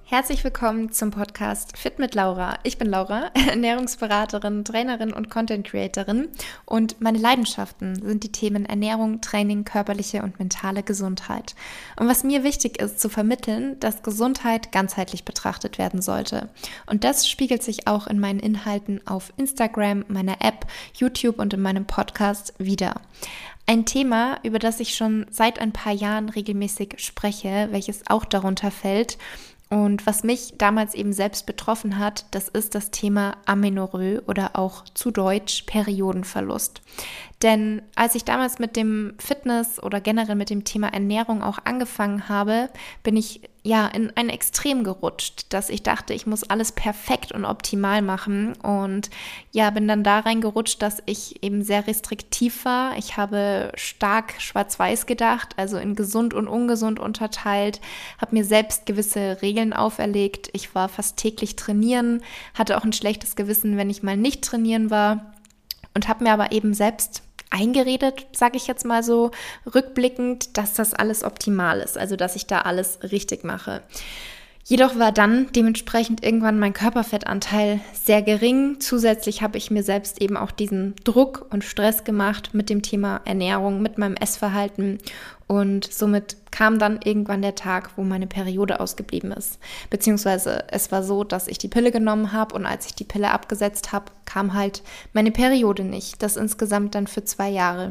Herzlich willkommen zum Podcast Fit mit Laura. Ich bin Laura, Ernährungsberaterin, Trainerin und Content Creatorin und meine Leidenschaften sind die Themen Ernährung, Training, körperliche und mentale Gesundheit. Und was mir wichtig ist zu vermitteln, dass Gesundheit ganzheitlich betrachtet werden sollte. Und das spiegelt sich auch in meinen Inhalten auf Instagram, meiner App, YouTube und in meinem Podcast wider. Ein Thema, über das ich schon seit ein paar Jahren regelmäßig spreche, welches auch darunter fällt, und was mich damals eben selbst betroffen hat, das ist das Thema Amenorrhoe oder auch zu Deutsch Periodenverlust. Denn als ich damals mit dem Fitness oder generell mit dem Thema Ernährung auch angefangen habe, bin ich in ein Extrem gerutscht, dass ich dachte, ich muss alles perfekt und optimal machen und bin dann da reingerutscht, dass ich eben sehr restriktiv war. Ich habe stark schwarz-weiß gedacht, also in gesund und ungesund unterteilt, habe mir selbst gewisse Regeln auferlegt. Ich war fast täglich trainieren, hatte auch ein schlechtes Gewissen, wenn ich mal nicht trainieren war und habe mir aber eben selbst eingeredet, sage ich jetzt mal so, rückblickend, dass das alles optimal ist, also dass ich da alles richtig mache. Jedoch war dann dementsprechend irgendwann mein Körperfettanteil sehr gering. Zusätzlich habe ich mir selbst eben auch diesen Druck und Stress gemacht mit dem Thema Ernährung, mit meinem Essverhalten und somit kam dann irgendwann der Tag, wo meine Periode ausgeblieben ist. Beziehungsweise es war so, dass ich die Pille genommen habe und als ich die Pille abgesetzt habe, kam halt meine Periode nicht. Das insgesamt dann für 2 Jahre.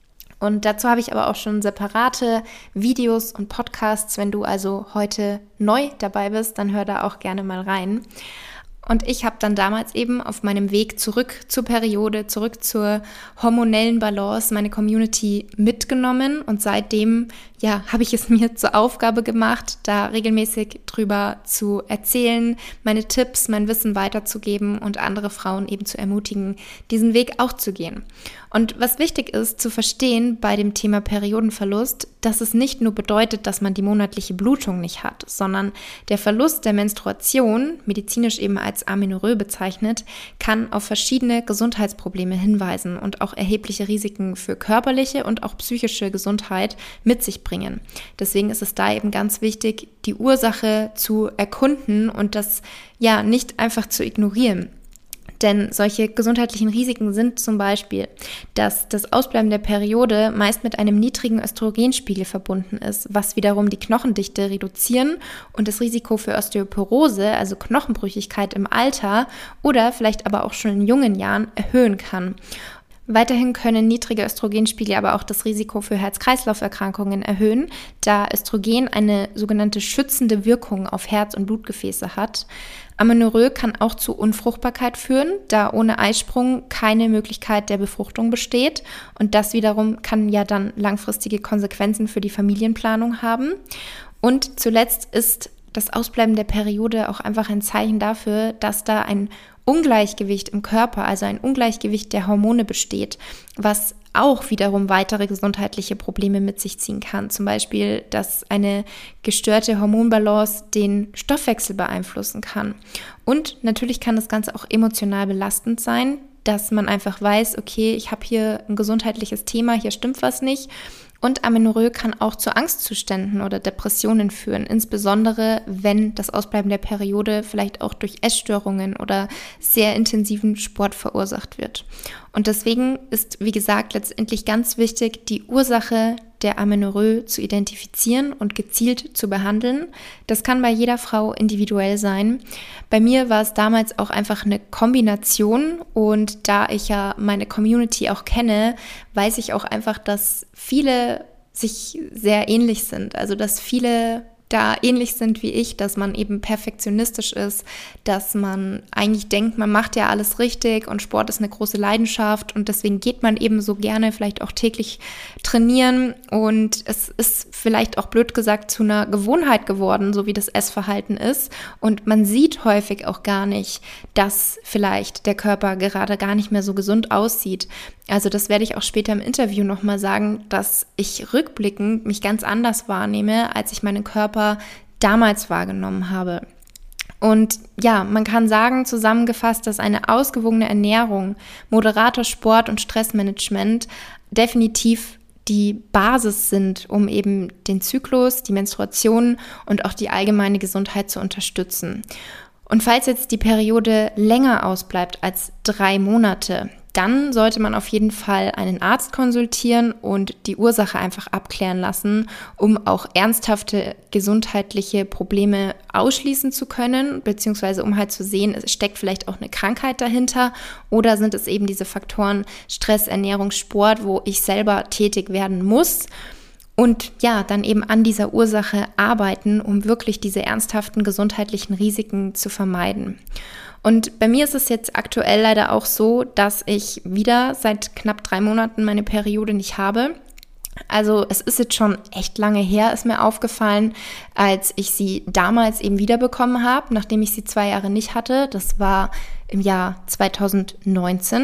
Und dazu habe ich aber auch schon separate Videos und Podcasts. Wenn du also heute neu dabei bist, dann hör da auch gerne mal rein. Und ich habe dann damals eben auf meinem Weg zurück zur Periode, zurück zur hormonellen Balance meine Community mitgenommen und seitdem habe ich es mir zur Aufgabe gemacht, da regelmäßig drüber zu erzählen, meine Tipps, mein Wissen weiterzugeben und andere Frauen eben zu ermutigen, diesen Weg auch zu gehen. Und was wichtig ist zu verstehen bei dem Thema Periodenverlust, dass es nicht nur bedeutet, dass man die monatliche Blutung nicht hat, sondern der Verlust der Menstruation, medizinisch eben als Amenorrhoe bezeichnet, kann auf verschiedene Gesundheitsprobleme hinweisen und auch erhebliche Risiken für körperliche und auch psychische Gesundheit mit sich bringen. Deswegen ist es da eben ganz wichtig, die Ursache zu erkunden und das nicht einfach zu ignorieren. Denn solche gesundheitlichen Risiken sind zum Beispiel, dass das Ausbleiben der Periode meist mit einem niedrigen Östrogenspiegel verbunden ist, was wiederum die Knochendichte reduzieren und das Risiko für Osteoporose, also Knochenbrüchigkeit im Alter oder vielleicht aber auch schon in jungen Jahren erhöhen kann. Weiterhin können niedrige Östrogenspiegel aber auch das Risiko für Herz-Kreislauf-Erkrankungen erhöhen, da Östrogen eine sogenannte schützende Wirkung auf Herz- und Blutgefäße hat. Amenorrhoe kann auch zu Unfruchtbarkeit führen, da ohne Eisprung keine Möglichkeit der Befruchtung besteht. Und das wiederum kann dann langfristige Konsequenzen für die Familienplanung haben. Und zuletzt ist das Ausbleiben der Periode auch einfach ein Zeichen dafür, dass da ein Ungleichgewicht im Körper, also ein Ungleichgewicht der Hormone besteht, was auch wiederum weitere gesundheitliche Probleme mit sich ziehen kann. Zum Beispiel, dass eine gestörte Hormonbalance den Stoffwechsel beeinflussen kann. Und natürlich kann das Ganze auch emotional belastend sein, dass man einfach weiß, okay, ich habe hier ein gesundheitliches Thema, hier stimmt was nicht. Und Amenorrhoe kann auch zu Angstzuständen oder Depressionen führen, insbesondere wenn das Ausbleiben der Periode vielleicht auch durch Essstörungen oder sehr intensiven Sport verursacht wird. Und deswegen ist, wie gesagt, letztendlich ganz wichtig, die Ursache der Amenorrhoe zu identifizieren und gezielt zu behandeln. Das kann bei jeder Frau individuell sein. Bei mir war es damals auch einfach eine Kombination und da ich ja meine Community auch kenne, weiß ich auch einfach, dass viele sich sehr ähnlich sind. Also dass viele da ähnlich sind wie ich, dass man eben perfektionistisch ist, dass man eigentlich denkt, man macht ja alles richtig und Sport ist eine große Leidenschaft und deswegen geht man eben so gerne vielleicht auch täglich trainieren und es ist vielleicht auch blöd gesagt zu einer Gewohnheit geworden, so wie das Essverhalten ist und man sieht häufig auch gar nicht, dass vielleicht der Körper gerade gar nicht mehr so gesund aussieht. Also das werde ich auch später im Interview nochmal sagen, dass ich rückblickend mich ganz anders wahrnehme, als ich meinen Körper damals wahrgenommen habe. Und ja, man kann sagen, zusammengefasst, dass eine ausgewogene Ernährung, moderater Sport und Stressmanagement definitiv die Basis sind, um eben den Zyklus, die Menstruation und auch die allgemeine Gesundheit zu unterstützen. Und falls jetzt die Periode länger ausbleibt als 3 Monate, dann sollte man auf jeden Fall einen Arzt konsultieren und die Ursache einfach abklären lassen, um auch ernsthafte gesundheitliche Probleme ausschließen zu können, beziehungsweise um halt zu sehen, es steckt vielleicht auch eine Krankheit dahinter oder sind es eben diese Faktoren Stress, Ernährung, Sport, wo ich selber tätig werden muss. Und ja, dann eben an dieser Ursache arbeiten, um wirklich diese ernsthaften gesundheitlichen Risiken zu vermeiden. Und bei mir ist es jetzt aktuell leider auch so, dass ich wieder seit knapp 3 Monaten meine Periode nicht habe. Also es ist jetzt schon echt lange her, ist mir aufgefallen, als ich sie damals eben wiederbekommen habe, nachdem ich sie 2 Jahre nicht hatte. Das war im Jahr 2019.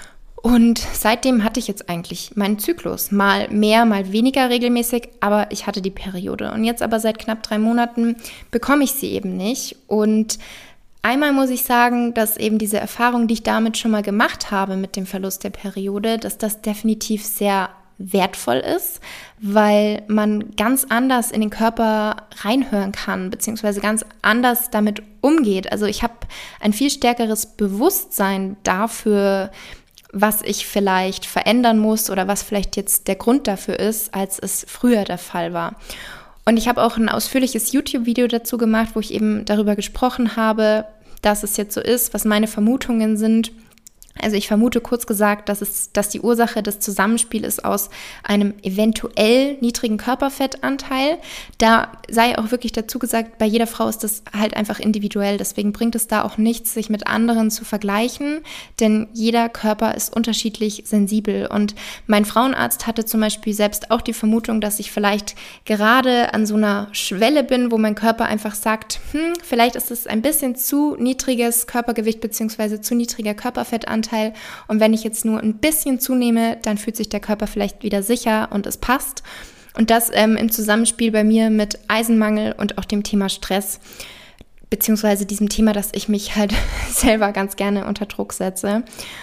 Und seitdem hatte ich jetzt eigentlich meinen Zyklus. Mal mehr, mal weniger regelmäßig, aber ich hatte die Periode. Und jetzt aber seit knapp 3 Monaten bekomme ich sie eben nicht. Und einmal muss ich sagen, dass eben diese Erfahrung, die ich damit schon mal gemacht habe mit dem Verlust der Periode, dass das definitiv sehr wertvoll ist, weil man ganz anders in den Körper reinhören kann, beziehungsweise ganz anders damit umgeht. Also ich habe ein viel stärkeres Bewusstsein dafür, was ich vielleicht verändern muss oder was vielleicht jetzt der Grund dafür ist, als es früher der Fall war. Und ich habe auch ein ausführliches YouTube-Video dazu gemacht, wo ich eben darüber gesprochen habe, dass es jetzt so ist, was meine Vermutungen sind. Also ich vermute kurz gesagt, dass die Ursache des Zusammenspiels ist aus einem eventuell niedrigen Körperfettanteil. Da sei auch wirklich dazu gesagt, bei jeder Frau ist das halt einfach individuell. Deswegen bringt es da auch nichts, sich mit anderen zu vergleichen, denn jeder Körper ist unterschiedlich sensibel. Und mein Frauenarzt hatte zum Beispiel selbst auch die Vermutung, dass ich vielleicht gerade an so einer Schwelle bin, wo mein Körper einfach sagt, vielleicht ist es ein bisschen zu niedriges Körpergewicht bzw. zu niedriger Körperfettanteil. Und wenn ich jetzt nur ein bisschen zunehme, dann fühlt sich der Körper vielleicht wieder sicher und es passt. Und das im Zusammenspiel bei mir mit Eisenmangel und auch dem Thema Stress, beziehungsweise diesem Thema, dass ich mich halt selber ganz gerne unter Druck setze.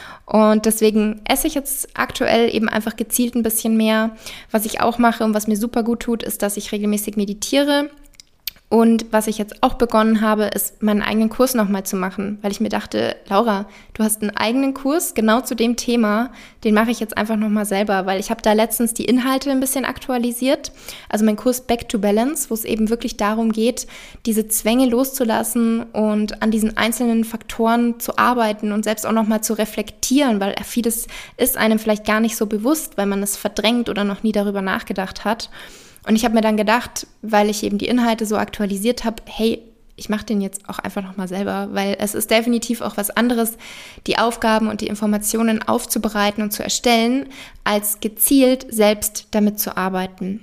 Und deswegen esse ich jetzt aktuell eben einfach gezielt ein bisschen mehr. Was ich auch mache und was mir super gut tut, ist, dass ich regelmäßig meditiere. Und was ich jetzt auch begonnen habe, ist, meinen eigenen Kurs nochmal zu machen, weil ich mir dachte, Laura, du hast einen eigenen Kurs genau zu dem Thema, den mache ich jetzt einfach nochmal selber, weil ich habe da letztens die Inhalte ein bisschen aktualisiert. Also mein Kurs Back to Balance, wo es eben wirklich darum geht, diese Zwänge loszulassen und an diesen einzelnen Faktoren zu arbeiten und selbst auch nochmal zu reflektieren, weil vieles ist einem vielleicht gar nicht so bewusst, weil man es verdrängt oder noch nie darüber nachgedacht hat. Und ich habe mir dann gedacht, weil ich eben die Inhalte so aktualisiert habe, hey, ich mache den jetzt auch einfach nochmal selber, weil es ist definitiv auch was anderes, die Aufgaben und die Informationen aufzubereiten und zu erstellen, als gezielt selbst damit zu arbeiten.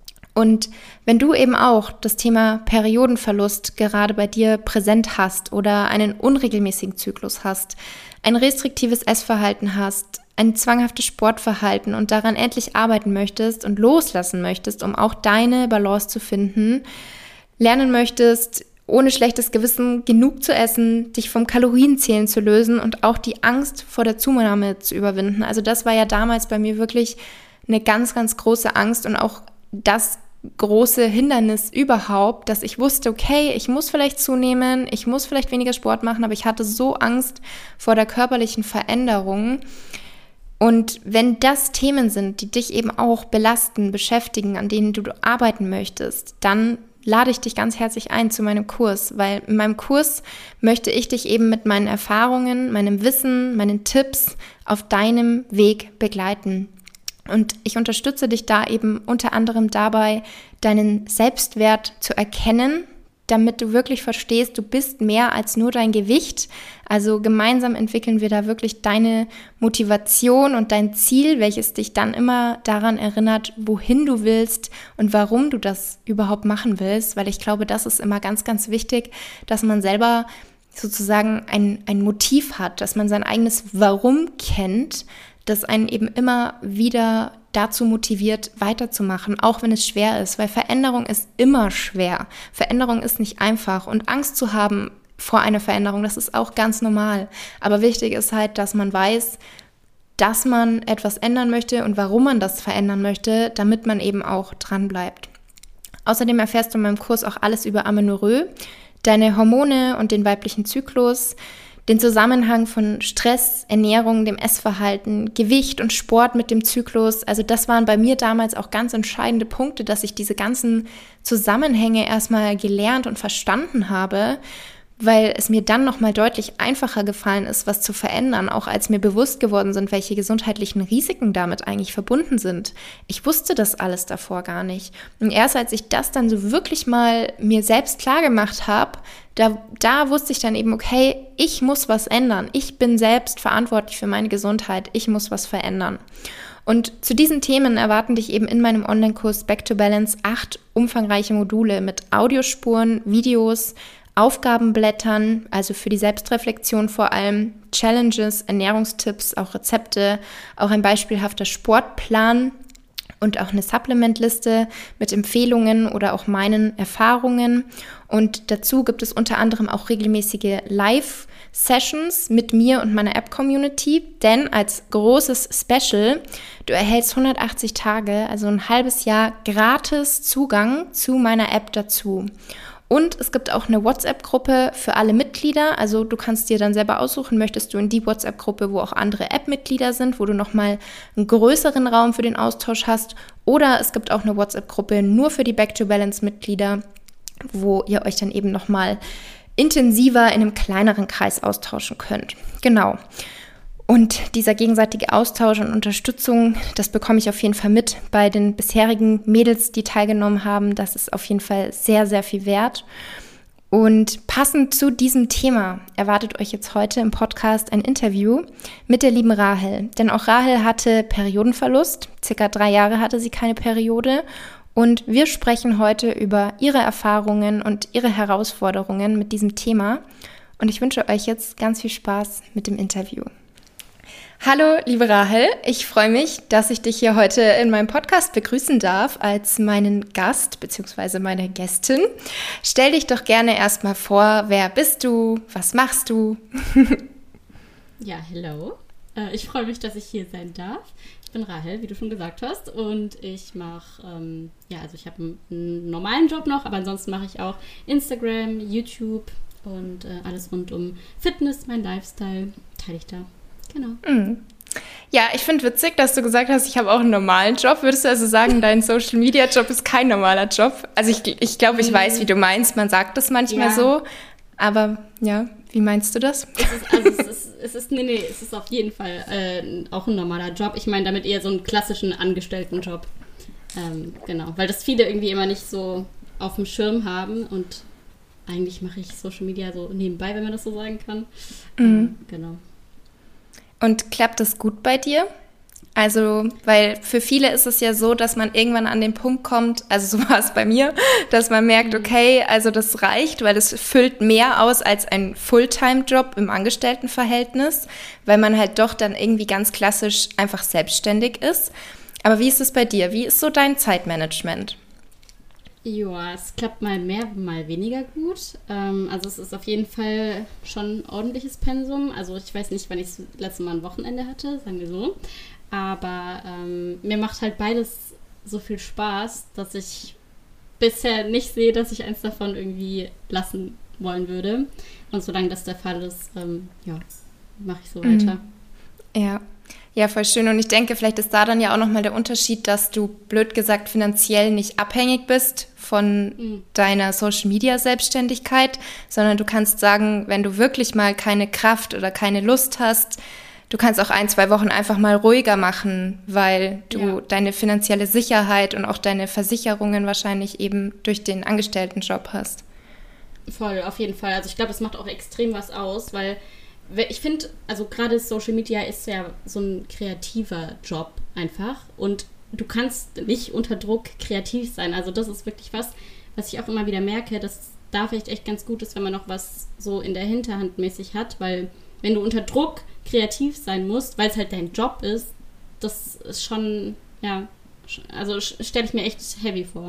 Und wenn du eben auch das Thema Periodenverlust gerade bei dir präsent hast oder einen unregelmäßigen Zyklus hast, ein restriktives Essverhalten hast, ein zwanghaftes Sportverhalten und daran endlich arbeiten möchtest und loslassen möchtest, um auch deine Balance zu finden, lernen möchtest, ohne schlechtes Gewissen genug zu essen, dich vom Kalorienzählen zu lösen und auch die Angst vor der Zunahme zu überwinden. Also das war ja damals bei mir wirklich eine ganz, ganz große Angst und auch das große Hindernis überhaupt, dass ich wusste, okay, ich muss vielleicht zunehmen, ich muss vielleicht weniger Sport machen, aber ich hatte so Angst vor der körperlichen Veränderung. Und wenn das Themen sind, die dich eben auch belasten, beschäftigen, an denen du arbeiten möchtest, dann lade ich dich ganz herzlich ein zu meinem Kurs, weil in meinem Kurs möchte ich dich eben mit meinen Erfahrungen, meinem Wissen, meinen Tipps auf deinem Weg begleiten. Und ich unterstütze dich da eben unter anderem dabei, deinen Selbstwert zu erkennen, damit du wirklich verstehst, du bist mehr als nur dein Gewicht. Also gemeinsam entwickeln wir da wirklich deine Motivation und dein Ziel, welches dich dann immer daran erinnert, wohin du willst und warum du das überhaupt machen willst. Weil ich glaube, das ist immer ganz, ganz wichtig, dass man selber sozusagen ein Motiv hat, dass man sein eigenes Warum kennt, das einen eben immer wieder dazu motiviert, weiterzumachen, auch wenn es schwer ist, weil Veränderung ist immer schwer. Veränderung ist nicht einfach und Angst zu haben vor einer Veränderung, das ist auch ganz normal. Aber wichtig ist halt, dass man weiß, dass man etwas ändern möchte und warum man das verändern möchte, damit man eben auch dran bleibt. Außerdem erfährst du in meinem Kurs auch alles über Amenorrhoe, deine Hormone und den weiblichen Zyklus, den Zusammenhang von Stress, Ernährung, dem Essverhalten, Gewicht und Sport mit dem Zyklus. Also das waren bei mir damals auch ganz entscheidende Punkte, dass ich diese ganzen Zusammenhänge erstmal gelernt und verstanden habe, weil es mir dann nochmal deutlich einfacher gefallen ist, was zu verändern, auch als mir bewusst geworden sind, welche gesundheitlichen Risiken damit eigentlich verbunden sind. Ich wusste das alles davor gar nicht. Und erst als ich das dann so wirklich mal mir selbst klar gemacht habe, da wusste ich dann eben, okay, ich muss was ändern. Ich bin selbst verantwortlich für meine Gesundheit. Ich muss was verändern. Und zu diesen Themen erwarten dich eben in meinem Online-Kurs Back to Balance 8 umfangreiche Module mit Audiospuren, Videos, Aufgabenblättern, also für die Selbstreflexion vor allem, Challenges, Ernährungstipps, auch Rezepte, auch ein beispielhafter Sportplan und auch eine Supplementliste mit Empfehlungen oder auch meinen Erfahrungen. Und dazu gibt es unter anderem auch regelmäßige Live-Sessions mit mir und meiner App-Community, denn als großes Special, du erhältst 180 Tage, also ein halbes Jahr gratis Zugang zu meiner App dazu. Und es gibt auch eine WhatsApp-Gruppe für alle Mitglieder. Also du kannst dir dann selber aussuchen, möchtest du in die WhatsApp-Gruppe, wo auch andere App-Mitglieder sind, wo du nochmal einen größeren Raum für den Austausch hast. Oder es gibt auch eine WhatsApp-Gruppe nur für die Back-to-Balance-Mitglieder, wo ihr euch dann eben nochmal intensiver in einem kleineren Kreis austauschen könnt. Genau. Und dieser gegenseitige Austausch und Unterstützung, das bekomme ich auf jeden Fall mit bei den bisherigen Mädels, die teilgenommen haben. Das ist auf jeden Fall sehr, sehr viel wert. Und passend zu diesem Thema erwartet euch jetzt heute im Podcast ein Interview mit der lieben Rahel. Denn auch Rahel hatte Periodenverlust. Circa 3 Jahre hatte sie keine Periode. Und wir sprechen heute über ihre Erfahrungen und ihre Herausforderungen mit diesem Thema. Und ich wünsche euch jetzt ganz viel Spaß mit dem Interview. Hallo, liebe Rahel, ich freue mich, dass ich dich hier heute in meinem Podcast begrüßen darf als meinen Gast bzw. meine Gästin. Stell dich doch gerne erstmal vor, wer bist du, was machst du? Ja, hello. Ich freue mich, dass ich hier sein darf. Ich bin Rahel, wie du schon gesagt hast, und ich mache, ich habe einen normalen Job noch, aber ansonsten mache ich auch Instagram, YouTube und alles rund um Fitness, mein Lifestyle, teile ich da. Genau. Ja, ich finde witzig, dass du gesagt hast, ich habe auch einen normalen Job. Würdest du also sagen, dein Social-Media-Job ist kein normaler Job? Also ich glaube, ich weiß, wie du meinst. Man sagt das manchmal so. Aber ja, wie meinst du das? Es ist auf jeden Fall auch ein normaler Job. Ich meine damit eher so einen klassischen Angestelltenjob. Genau, weil das viele irgendwie immer nicht so auf dem Schirm haben. Und eigentlich mache ich Social Media so nebenbei, wenn man das so sagen kann. Genau. Und klappt das gut bei dir? Also, weil für viele ist es ja so, dass man irgendwann an den Punkt kommt, also so war es bei mir, dass man merkt, okay, also das reicht, weil es füllt mehr aus als ein Fulltime-Job im Angestelltenverhältnis, weil man halt doch dann irgendwie ganz klassisch einfach selbstständig ist. Aber wie ist es bei dir? Wie ist so dein Zeitmanagement? Ja, es klappt mal mehr, mal weniger gut. Also es ist auf jeden Fall schon ein ordentliches Pensum. Also ich weiß nicht, wann ich das letzte Mal ein Wochenende hatte, sagen wir so. Aber mir macht halt beides so viel Spaß, dass ich bisher nicht sehe, dass ich eins davon irgendwie lassen wollen würde. Und solange das der Fall ist, mache ich so weiter. Ja, voll schön. Und ich denke, vielleicht ist da dann ja auch nochmal der Unterschied, dass du, blöd gesagt, finanziell nicht abhängig bist von deiner Social-Media-Selbstständigkeit, sondern du kannst sagen, wenn du wirklich mal keine Kraft oder keine Lust hast, du kannst auch 1-2 Wochen einfach mal ruhiger machen, weil du deine finanzielle Sicherheit und auch deine Versicherungen wahrscheinlich eben durch den Angestelltenjob hast. Voll, auf jeden Fall. Also ich glaube, das macht auch extrem was aus, weil ich finde, also gerade Social Media ist ja so ein kreativer Job einfach und du kannst nicht unter Druck kreativ sein. Also das ist wirklich was ich auch immer wieder merke, dass da vielleicht echt ganz gut ist, wenn man noch was so in der Hinterhand mäßig hat, weil wenn du unter Druck kreativ sein musst, weil es halt dein Job ist, das ist schon, also stelle ich mir echt heavy vor.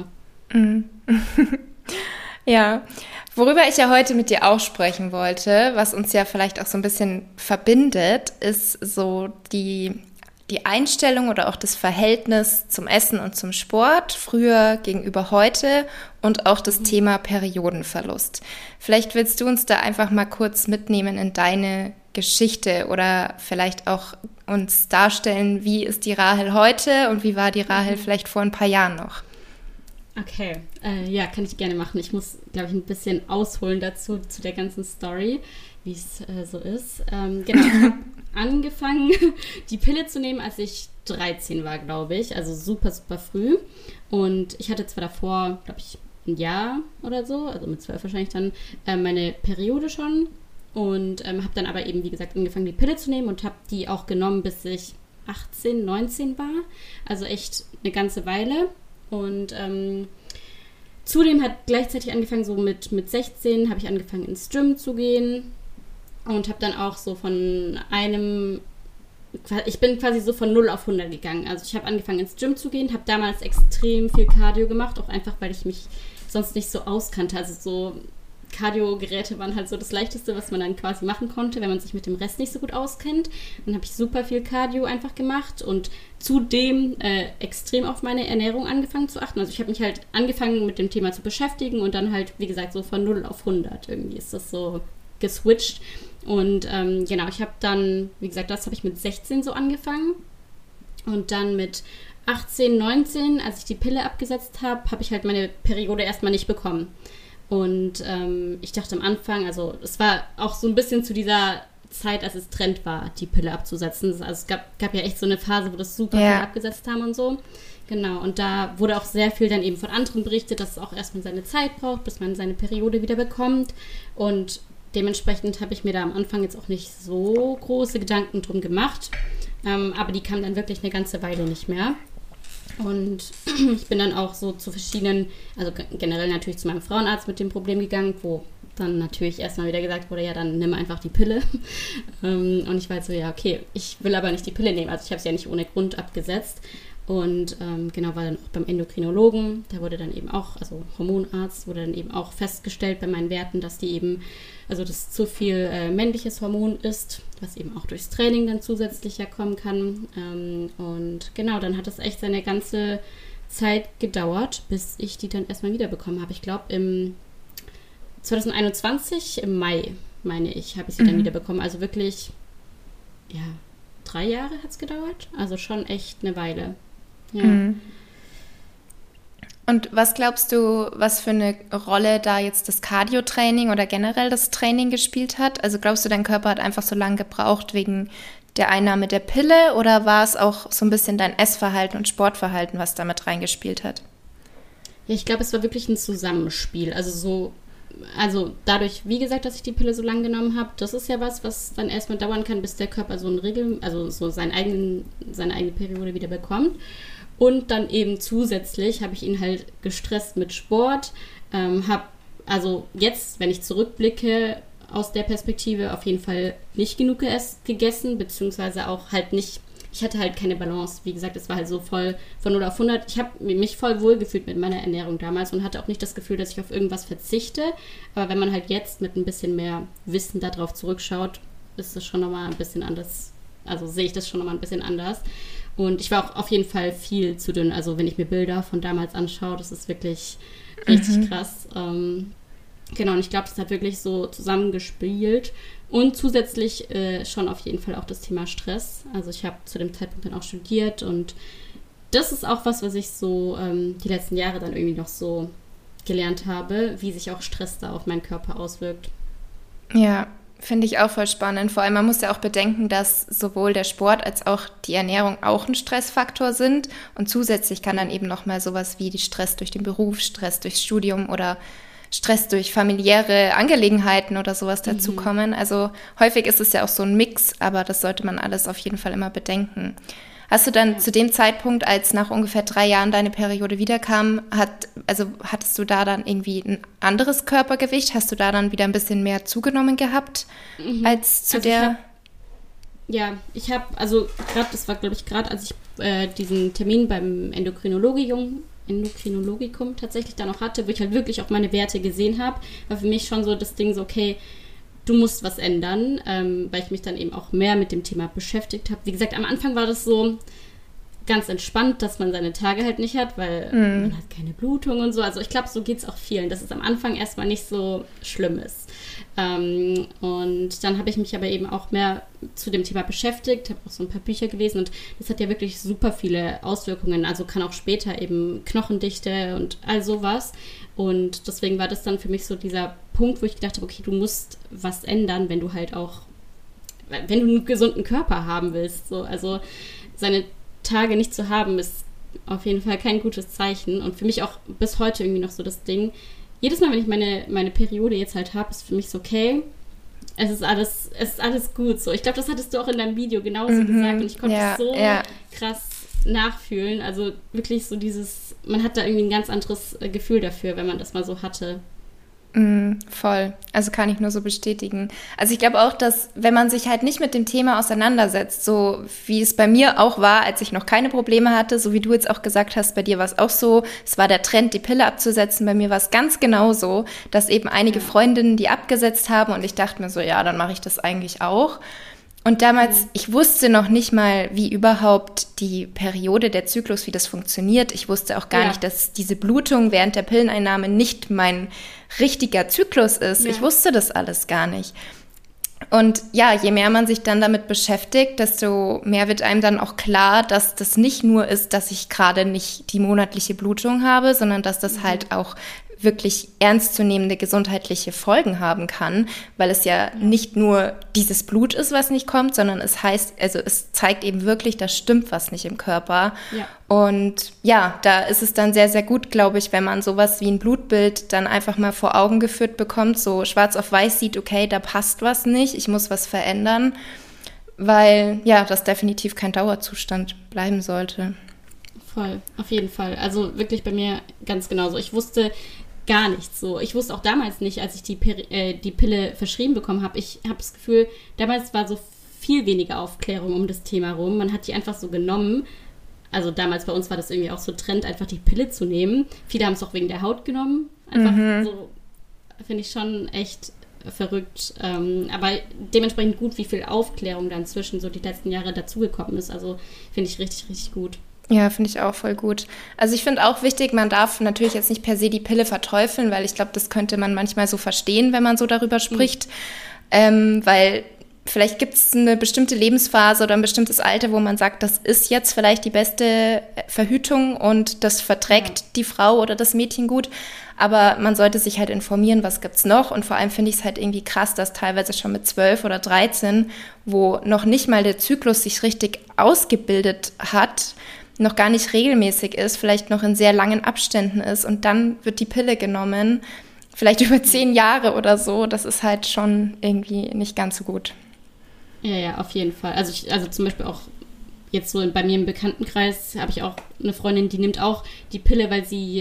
Ja, worüber ich ja heute mit dir auch sprechen wollte, was uns ja vielleicht auch so ein bisschen verbindet, ist so die die Einstellung oder auch das Verhältnis zum Essen und zum Sport, früher gegenüber heute und auch das Thema Periodenverlust. Vielleicht willst du uns da einfach mal kurz mitnehmen in deine Geschichte oder vielleicht auch uns darstellen, wie ist die Rahel heute und wie war die Rahel vielleicht vor ein paar Jahren noch? Okay, ja, kann ich gerne machen. Ich muss, glaube ich, ein bisschen ausholen dazu, zu der ganzen Story, wie es so ist. Genau, ich habe angefangen, die Pille zu nehmen, als ich 13 war, glaube ich. Also super, super früh. Und ich hatte zwar davor, glaube ich, ein Jahr oder so, also mit 12 wahrscheinlich dann, meine Periode schon. Und habe dann aber eben, wie gesagt, angefangen, die Pille zu nehmen und habe die auch genommen, bis ich 18, 19 war. Also echt eine ganze Weile. Und zudem hat gleichzeitig angefangen, so mit 16 habe ich angefangen, ins Gym zu gehen. Und habe dann auch so ich bin quasi so von 0 auf 100 gegangen. Also ich habe angefangen ins Gym zu gehen, habe damals extrem viel Cardio gemacht, auch einfach, weil ich mich sonst nicht so auskannte. Also so Cardio-Geräte waren halt so das Leichteste, was man dann quasi machen konnte, wenn man sich mit dem Rest nicht so gut auskennt. Dann habe ich super viel Cardio einfach gemacht und zudem extrem auf meine Ernährung angefangen zu achten. Also ich habe mich halt angefangen mit dem Thema zu beschäftigen und dann halt, wie gesagt, so von 0 auf 100 irgendwie ist das so geswitcht. Und genau, ich habe dann, wie gesagt, das habe ich mit 16 so angefangen. Und dann mit 18, 19, als ich die Pille abgesetzt habe, habe ich halt meine Periode erstmal nicht bekommen. Und ich dachte am Anfang, also es war auch so ein bisschen zu dieser Zeit, als es Trend war, die Pille abzusetzen. Also es gab ja echt so eine Phase, wo das super viel abgesetzt haben und so. Genau, und da wurde auch sehr viel dann eben von anderen berichtet, dass es auch erstmal seine Zeit braucht, bis man seine Periode wieder bekommt. Und dementsprechend habe ich mir da am Anfang jetzt auch nicht so große Gedanken drum gemacht. Aber die kam dann wirklich eine ganze Weile nicht mehr. Und ich bin dann auch so zu verschiedenen, also generell natürlich zu meinem Frauenarzt mit dem Problem gegangen, wo dann natürlich erstmal wieder gesagt wurde, ja, dann nimm einfach die Pille. Und ich war halt so, ja, okay, ich will aber nicht die Pille nehmen. Also ich habe es ja nicht ohne Grund abgesetzt. Und genau, war dann auch beim Endokrinologen, da wurde dann eben auch, also Hormonarzt, wurde dann eben auch festgestellt bei meinen Werten, dass die eben, also dass zu viel männliches Hormon ist, was eben auch durchs Training dann zusätzlich ja kommen kann. Und genau, dann hat das echt seine ganze Zeit gedauert, bis ich die dann erstmal wiederbekommen habe. Ich glaube, im 2021, im Mai, meine ich, habe ich sie dann wiederbekommen. Also wirklich, ja, 3 Jahre hat es gedauert. Also schon echt eine Weile. Ja. Und was glaubst du, was für eine Rolle da jetzt das Cardio-Training oder generell das Training gespielt hat? Also glaubst du, dein Körper hat einfach so lange gebraucht wegen der Einnahme der Pille oder war es auch so ein bisschen dein Essverhalten und Sportverhalten, was damit reingespielt hat? Ja, ich glaube, es war wirklich ein Zusammenspiel. Also dadurch, wie gesagt, dass ich die Pille so lange genommen habe, das ist ja was dann erstmal dauern kann, bis der Körper so seine eigene Periode wieder bekommt. Und dann eben zusätzlich habe ich ihn halt gestresst mit Sport. Also jetzt, wenn ich zurückblicke aus der Perspektive, auf jeden Fall nicht genug gegessen, beziehungsweise auch halt nicht, ich hatte halt keine Balance. Wie gesagt, es war halt so voll von 0 auf 100. Ich habe mich voll wohl gefühlt mit meiner Ernährung damals und hatte auch nicht das Gefühl, dass ich auf irgendwas verzichte. Aber wenn man halt jetzt mit ein bisschen mehr Wissen darauf zurückschaut, ist es schon nochmal ein bisschen anders. Also sehe ich das schon nochmal ein bisschen anders. Und ich war auch auf jeden Fall viel zu dünn. Also wenn ich mir Bilder von damals anschaue, das ist wirklich richtig krass. Genau, und ich glaube, das hat wirklich so zusammengespielt. Und zusätzlich schon auf jeden Fall auch das Thema Stress. Also ich habe zu dem Zeitpunkt dann auch studiert und das ist auch was ich so die letzten Jahre dann irgendwie noch so gelernt habe, wie sich auch Stress da auf meinen Körper auswirkt. Ja, finde ich auch voll spannend. Vor allem, man muss ja auch bedenken, dass sowohl der Sport als auch die Ernährung auch ein Stressfaktor sind. Und zusätzlich kann dann eben nochmal sowas wie die Stress durch den Beruf, Stress durchs Studium oder Stress durch familiäre Angelegenheiten oder sowas dazukommen. Also häufig ist es ja auch so ein Mix, aber das sollte man alles auf jeden Fall immer bedenken. Hast du dann zu dem Zeitpunkt, als nach ungefähr 3 Jahren deine Periode wiederkam, hattest du da dann irgendwie ein anderes Körpergewicht? Hast du da dann wieder ein bisschen mehr zugenommen gehabt als zu der? Ich habe, also gerade, das war glaube ich gerade, als ich diesen Termin beim Endokrinologikum tatsächlich dann noch hatte, wo ich halt wirklich auch meine Werte gesehen habe, war für mich schon so das Ding so, okay, du musst was ändern, weil ich mich dann eben auch mehr mit dem Thema beschäftigt habe. Wie gesagt, am Anfang war das so ganz entspannt, dass man seine Tage halt nicht hat, weil man hat keine Blutung und so. Also ich glaube, so geht es auch vielen, dass es am Anfang erstmal nicht so schlimm ist. Und dann habe ich mich aber eben auch mehr zu dem Thema beschäftigt, habe auch so ein paar Bücher gelesen und das hat ja wirklich super viele Auswirkungen. Also kann auch später eben Knochendichte und all sowas. Und deswegen war das dann für mich so dieser Punkt, wo ich gedacht habe, okay, du musst was ändern, wenn du halt auch, wenn du einen gesunden Körper haben willst. So. Also seine Tage nicht zu haben, ist auf jeden Fall kein gutes Zeichen. Und für mich auch bis heute irgendwie noch so das Ding, jedes Mal, wenn ich meine Periode jetzt halt habe, ist für mich so, okay, es ist alles gut. So. Ich glaube, das hattest du auch in deinem Video genauso gesagt und ich konnte es so krass nachfühlen. Also wirklich so man hat da irgendwie ein ganz anderes Gefühl dafür, wenn man das mal so hatte. Voll. Also kann ich nur so bestätigen. Also ich glaube auch, dass wenn man sich halt nicht mit dem Thema auseinandersetzt, so wie es bei mir auch war, als ich noch keine Probleme hatte, so wie du jetzt auch gesagt hast, bei dir war es auch so, es war der Trend, die Pille abzusetzen. Bei mir war es ganz genauso, dass eben einige Freundinnen die abgesetzt haben und ich dachte mir so, ja, dann mache ich das eigentlich auch. Und damals, ich wusste noch nicht mal, wie überhaupt die Periode, der Zyklus, wie das funktioniert. Ich wusste auch gar nicht, dass diese Blutung während der Pilleneinnahme nicht mein richtiger Zyklus ist. Ja. Ich wusste das alles gar nicht. Und ja, je mehr man sich dann damit beschäftigt, desto mehr wird einem dann auch klar, dass das nicht nur ist, dass ich gerade nicht die monatliche Blutung habe, sondern dass das halt auch wirklich ernstzunehmende gesundheitliche Folgen haben kann, weil es ja nicht nur dieses Blut ist, was nicht kommt, sondern es zeigt eben wirklich, da stimmt was nicht im Körper. Ja. Und ja, da ist es dann sehr, sehr gut, glaube ich, wenn man sowas wie ein Blutbild dann einfach mal vor Augen geführt bekommt, so schwarz auf weiß sieht, okay, da passt was nicht, ich muss was verändern, weil ja, das definitiv kein Dauerzustand bleiben sollte. Voll, auf jeden Fall. Also wirklich bei mir ganz genauso. Ich wusste gar nichts so. Ich wusste auch damals nicht, als ich die Pille verschrieben bekommen habe. Ich habe das Gefühl, damals war so viel weniger Aufklärung um das Thema rum. Man hat die einfach so genommen. Also damals bei uns war das irgendwie auch so Trend, einfach die Pille zu nehmen. Viele haben es auch wegen der Haut genommen. Einfach so, finde ich schon echt verrückt. Aber dementsprechend gut, wie viel Aufklärung dann zwischen so die letzten Jahre dazugekommen ist. Also finde ich richtig, richtig gut. Ja, finde ich auch voll gut. Also ich finde auch wichtig, man darf natürlich jetzt nicht per se die Pille verteufeln, weil ich glaube, das könnte man manchmal so verstehen, wenn man so darüber spricht, weil vielleicht gibt es eine bestimmte Lebensphase oder ein bestimmtes Alter, wo man sagt, das ist jetzt vielleicht die beste Verhütung und das verträgt die Frau oder das Mädchen gut, aber man sollte sich halt informieren, was gibt's noch und vor allem finde ich es halt irgendwie krass, dass teilweise schon mit 12 oder 13, wo noch nicht mal der Zyklus sich richtig ausgebildet hat, noch gar nicht regelmäßig ist, vielleicht noch in sehr langen Abständen ist und dann wird die Pille genommen, vielleicht über 10 Jahre oder so, das ist halt schon irgendwie nicht ganz so gut. Ja, auf jeden Fall. Also zum Beispiel auch jetzt so bei mir im Bekanntenkreis habe ich auch eine Freundin, die nimmt auch die Pille, weil sie,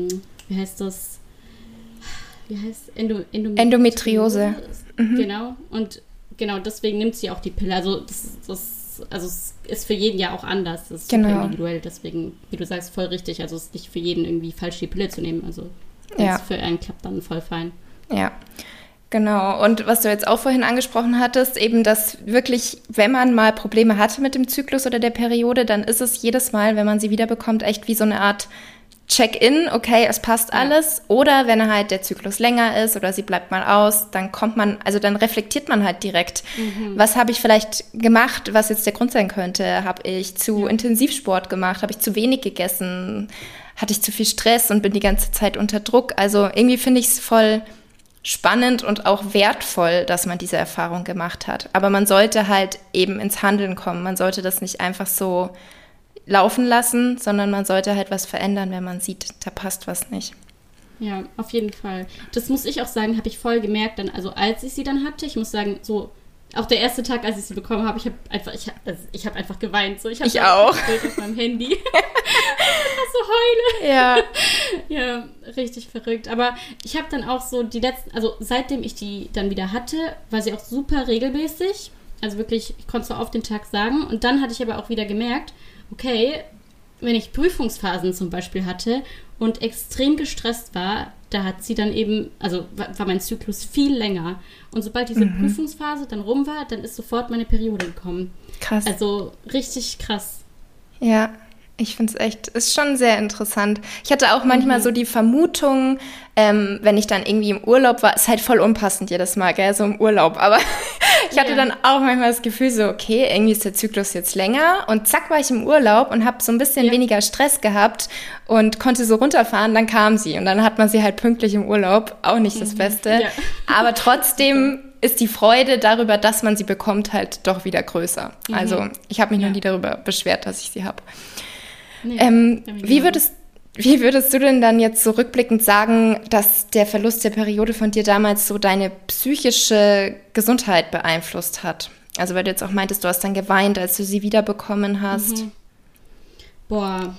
Endometriose. Genau, und genau deswegen nimmt sie auch die Pille. Also es ist für jeden ja auch anders. Das ist super individuell, deswegen, wie du sagst, voll richtig. Also es ist nicht für jeden irgendwie falsch, die Pille zu nehmen. Also wenn es für einen klappt, dann voll fein. Ja, genau. Und was du jetzt auch vorhin angesprochen hattest, eben, dass wirklich, wenn man mal Probleme hatte mit dem Zyklus oder der Periode, dann ist es jedes Mal, wenn man sie wiederbekommt, echt wie so eine Art Check-in, okay, es passt alles. Oder wenn halt der Zyklus länger ist oder sie bleibt mal aus, dann dann reflektiert man halt direkt. Was habe ich vielleicht gemacht, was jetzt der Grund sein könnte? Habe ich zu Intensivsport gemacht? Habe ich zu wenig gegessen? Hatte ich zu viel Stress und bin die ganze Zeit unter Druck? Also irgendwie finde ich es voll spannend und auch wertvoll, dass man diese Erfahrung gemacht hat. Aber man sollte halt eben ins Handeln kommen. Man sollte das nicht einfach so laufen lassen, sondern man sollte halt was verändern, wenn man sieht, da passt was nicht. Ja, auf jeden Fall. Das muss ich auch sagen, habe ich voll gemerkt, dann, also als ich sie dann hatte, ich muss sagen, so auch der erste Tag, als ich sie bekommen habe, ich habe einfach geweint. So. Ich auch. Ein Bild auf meinem Handy. so heule. Ja. Ja, richtig verrückt. Aber ich habe dann auch so also seitdem ich die dann wieder hatte, war sie auch super regelmäßig. Also wirklich, ich konnte es so auf den Tag sagen. Und dann hatte ich aber auch wieder gemerkt, okay, wenn ich Prüfungsphasen zum Beispiel hatte und extrem gestresst war, da hat sie dann eben, also war mein Zyklus viel länger. Und sobald diese Prüfungsphase dann rum war, dann ist sofort meine Periode gekommen. Krass. Also richtig krass. Ja, ich finde es echt, ist schon sehr interessant. Ich hatte auch manchmal so die Vermutung, wenn ich dann irgendwie im Urlaub war, ist halt voll unpassend jedes Mal, gell, so im Urlaub. Aber ich hatte dann auch manchmal das Gefühl so, okay, irgendwie ist der Zyklus jetzt länger. Und zack, war ich im Urlaub und habe so ein bisschen weniger Stress gehabt und konnte so runterfahren. Dann kam sie und dann hat man sie halt pünktlich im Urlaub. Auch nicht das Beste. Ja. Aber trotzdem ist die Freude darüber, dass man sie bekommt, halt doch wieder größer. Also ich habe mich noch nie darüber beschwert, dass ich sie habe. Nee, wie würdest du denn dann jetzt so rückblickend sagen, dass der Verlust der Periode von dir damals so deine psychische Gesundheit beeinflusst hat? Also weil du jetzt auch meintest, du hast dann geweint, als du sie wiederbekommen hast. Boah,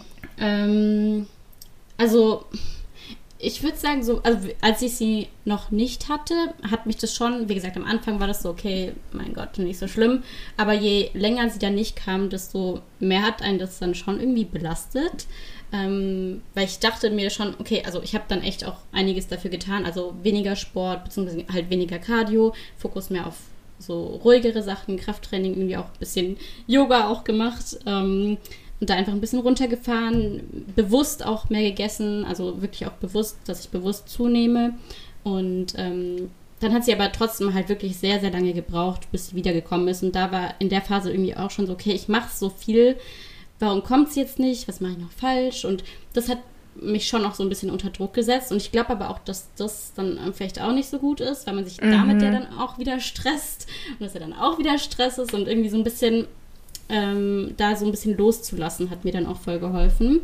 also ich würde sagen, so, also als ich sie noch nicht hatte, hat mich das schon, wie gesagt, am Anfang war das so, okay, mein Gott, nicht so schlimm. Aber je länger sie dann nicht kam, desto mehr hat einen das dann schon irgendwie belastet. Weil ich dachte mir schon, okay, also ich habe dann echt auch einiges dafür getan. Also weniger Sport, beziehungsweise halt weniger Cardio, Fokus mehr auf so ruhigere Sachen, Krafttraining, irgendwie auch ein bisschen Yoga auch gemacht. Und da einfach ein bisschen runtergefahren, bewusst auch mehr gegessen, also wirklich auch bewusst, dass ich bewusst zunehme. Und dann hat sie aber trotzdem halt wirklich sehr, sehr lange gebraucht, bis sie wiedergekommen ist. Und da war in der Phase irgendwie auch schon so, okay, ich mache so viel, warum kommt sie jetzt nicht, was mache ich noch falsch? Und das hat mich schon auch so ein bisschen unter Druck gesetzt. Und ich glaube aber auch, dass das dann vielleicht auch nicht so gut ist, weil man sich damit ja dann auch wieder stresst und dass ja dann auch wieder Stress ist und irgendwie so ein bisschen da so ein bisschen loszulassen, hat mir dann auch voll geholfen.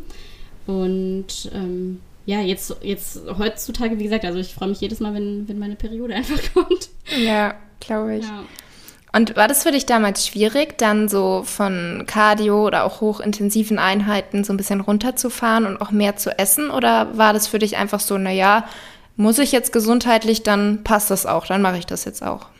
Und ja, jetzt heutzutage, wie gesagt, also ich freue mich jedes Mal, wenn meine Periode einfach kommt. Ja, glaube ich. Ja. Und war das für dich damals schwierig, dann so von Cardio oder auch hochintensiven Einheiten so ein bisschen runterzufahren und auch mehr zu essen? Oder war das für dich einfach so, naja, muss ich jetzt gesundheitlich, dann passt das auch, dann mache ich das jetzt auch?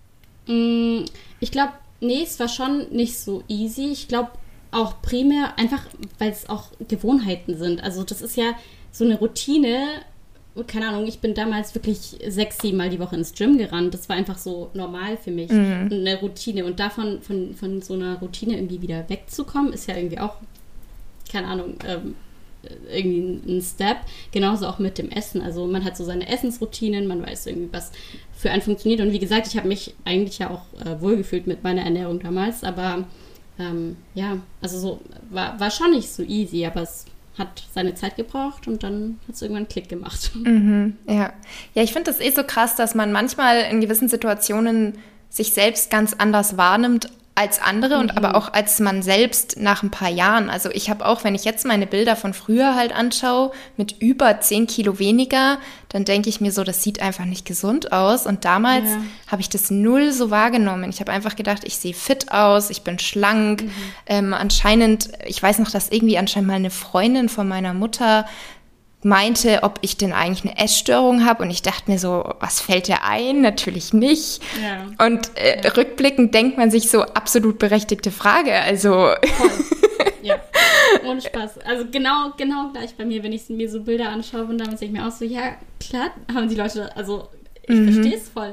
Ich glaube, nee, es war schon nicht so easy. Ich glaube auch primär einfach, weil es auch Gewohnheiten sind. Also das ist ja so eine Routine. Keine Ahnung, ich bin damals wirklich 6-7 Mal die Woche ins Gym gerannt. Das war einfach so normal für mich. Eine Routine. Und davon, von so einer Routine irgendwie wieder wegzukommen, ist ja irgendwie auch, keine Ahnung, irgendwie ein Step. Genauso auch mit dem Essen. Also man hat so seine Essensroutinen, man weiß irgendwie, was für einen funktioniert. Und wie gesagt, ich habe mich eigentlich ja auch wohlgefühlt mit meiner Ernährung damals. Aber ja, also so war schon nicht so easy, aber es hat seine Zeit gebraucht und dann hat es irgendwann einen Klick gemacht. Ja, ich finde das so krass, dass man manchmal in gewissen Situationen sich selbst ganz anders wahrnimmt als andere und aber auch als man selbst nach ein paar Jahren. Also ich habe auch, wenn ich jetzt meine Bilder von früher halt anschaue, mit über 10 Kilo weniger, dann denke ich mir so, das sieht einfach nicht gesund aus. Und damals habe ich das null so wahrgenommen. Ich habe einfach gedacht, ich sehe fit aus, ich bin schlank. Anscheinend, ich weiß noch, dass irgendwie anscheinend mal eine Freundin von meiner Mutter meinte, ob ich denn eigentlich eine Essstörung habe. Und ich dachte mir so, was fällt dir ein? Natürlich nicht. Ja. Und rückblickend denkt man sich so, absolut berechtigte Frage. Also voll. Ja, ohne Spaß. Also genau gleich bei mir, wenn ich mir so Bilder anschaue und damals denke ich mir auch so, ja, klar haben die Leute, also ich verstehe es voll.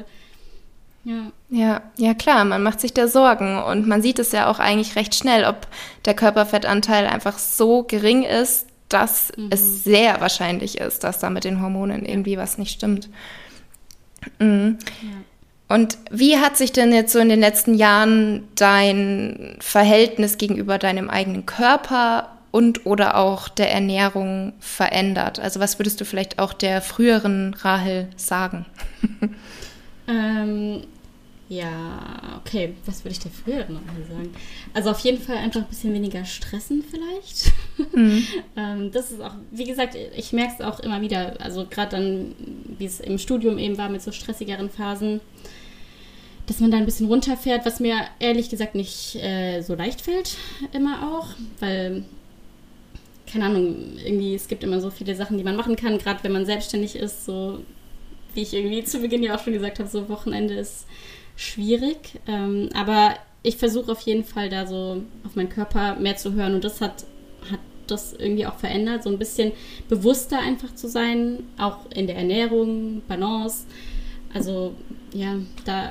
Ja, klar, man macht sich da Sorgen und man sieht es ja auch eigentlich recht schnell, ob der Körperfettanteil einfach so gering ist, dass es sehr wahrscheinlich ist, dass da mit den Hormonen irgendwie was nicht stimmt. Ja. Und wie hat sich denn jetzt so in den letzten Jahren dein Verhältnis gegenüber deinem eigenen Körper und oder auch der Ernährung verändert? Also was würdest du vielleicht auch der früheren Rahel sagen? Ja, okay, was würde ich der früheren Rahel sagen? Also auf jeden Fall einfach ein bisschen weniger stressen vielleicht. Das ist auch, wie gesagt, ich merke es auch immer wieder, also gerade dann, wie es im Studium eben war mit so stressigeren Phasen, dass man da ein bisschen runterfährt, was mir ehrlich gesagt nicht so leicht fällt immer auch, weil, keine Ahnung, irgendwie es gibt immer so viele Sachen, die man machen kann, gerade wenn man selbstständig ist, so wie ich irgendwie zu Beginn ja auch schon gesagt habe, so Wochenende ist schwierig, aber ich versuche auf jeden Fall da so auf meinen Körper mehr zu hören und das hat das irgendwie auch verändert, so ein bisschen bewusster einfach zu sein, auch in der Ernährung, Balance. Also ja, da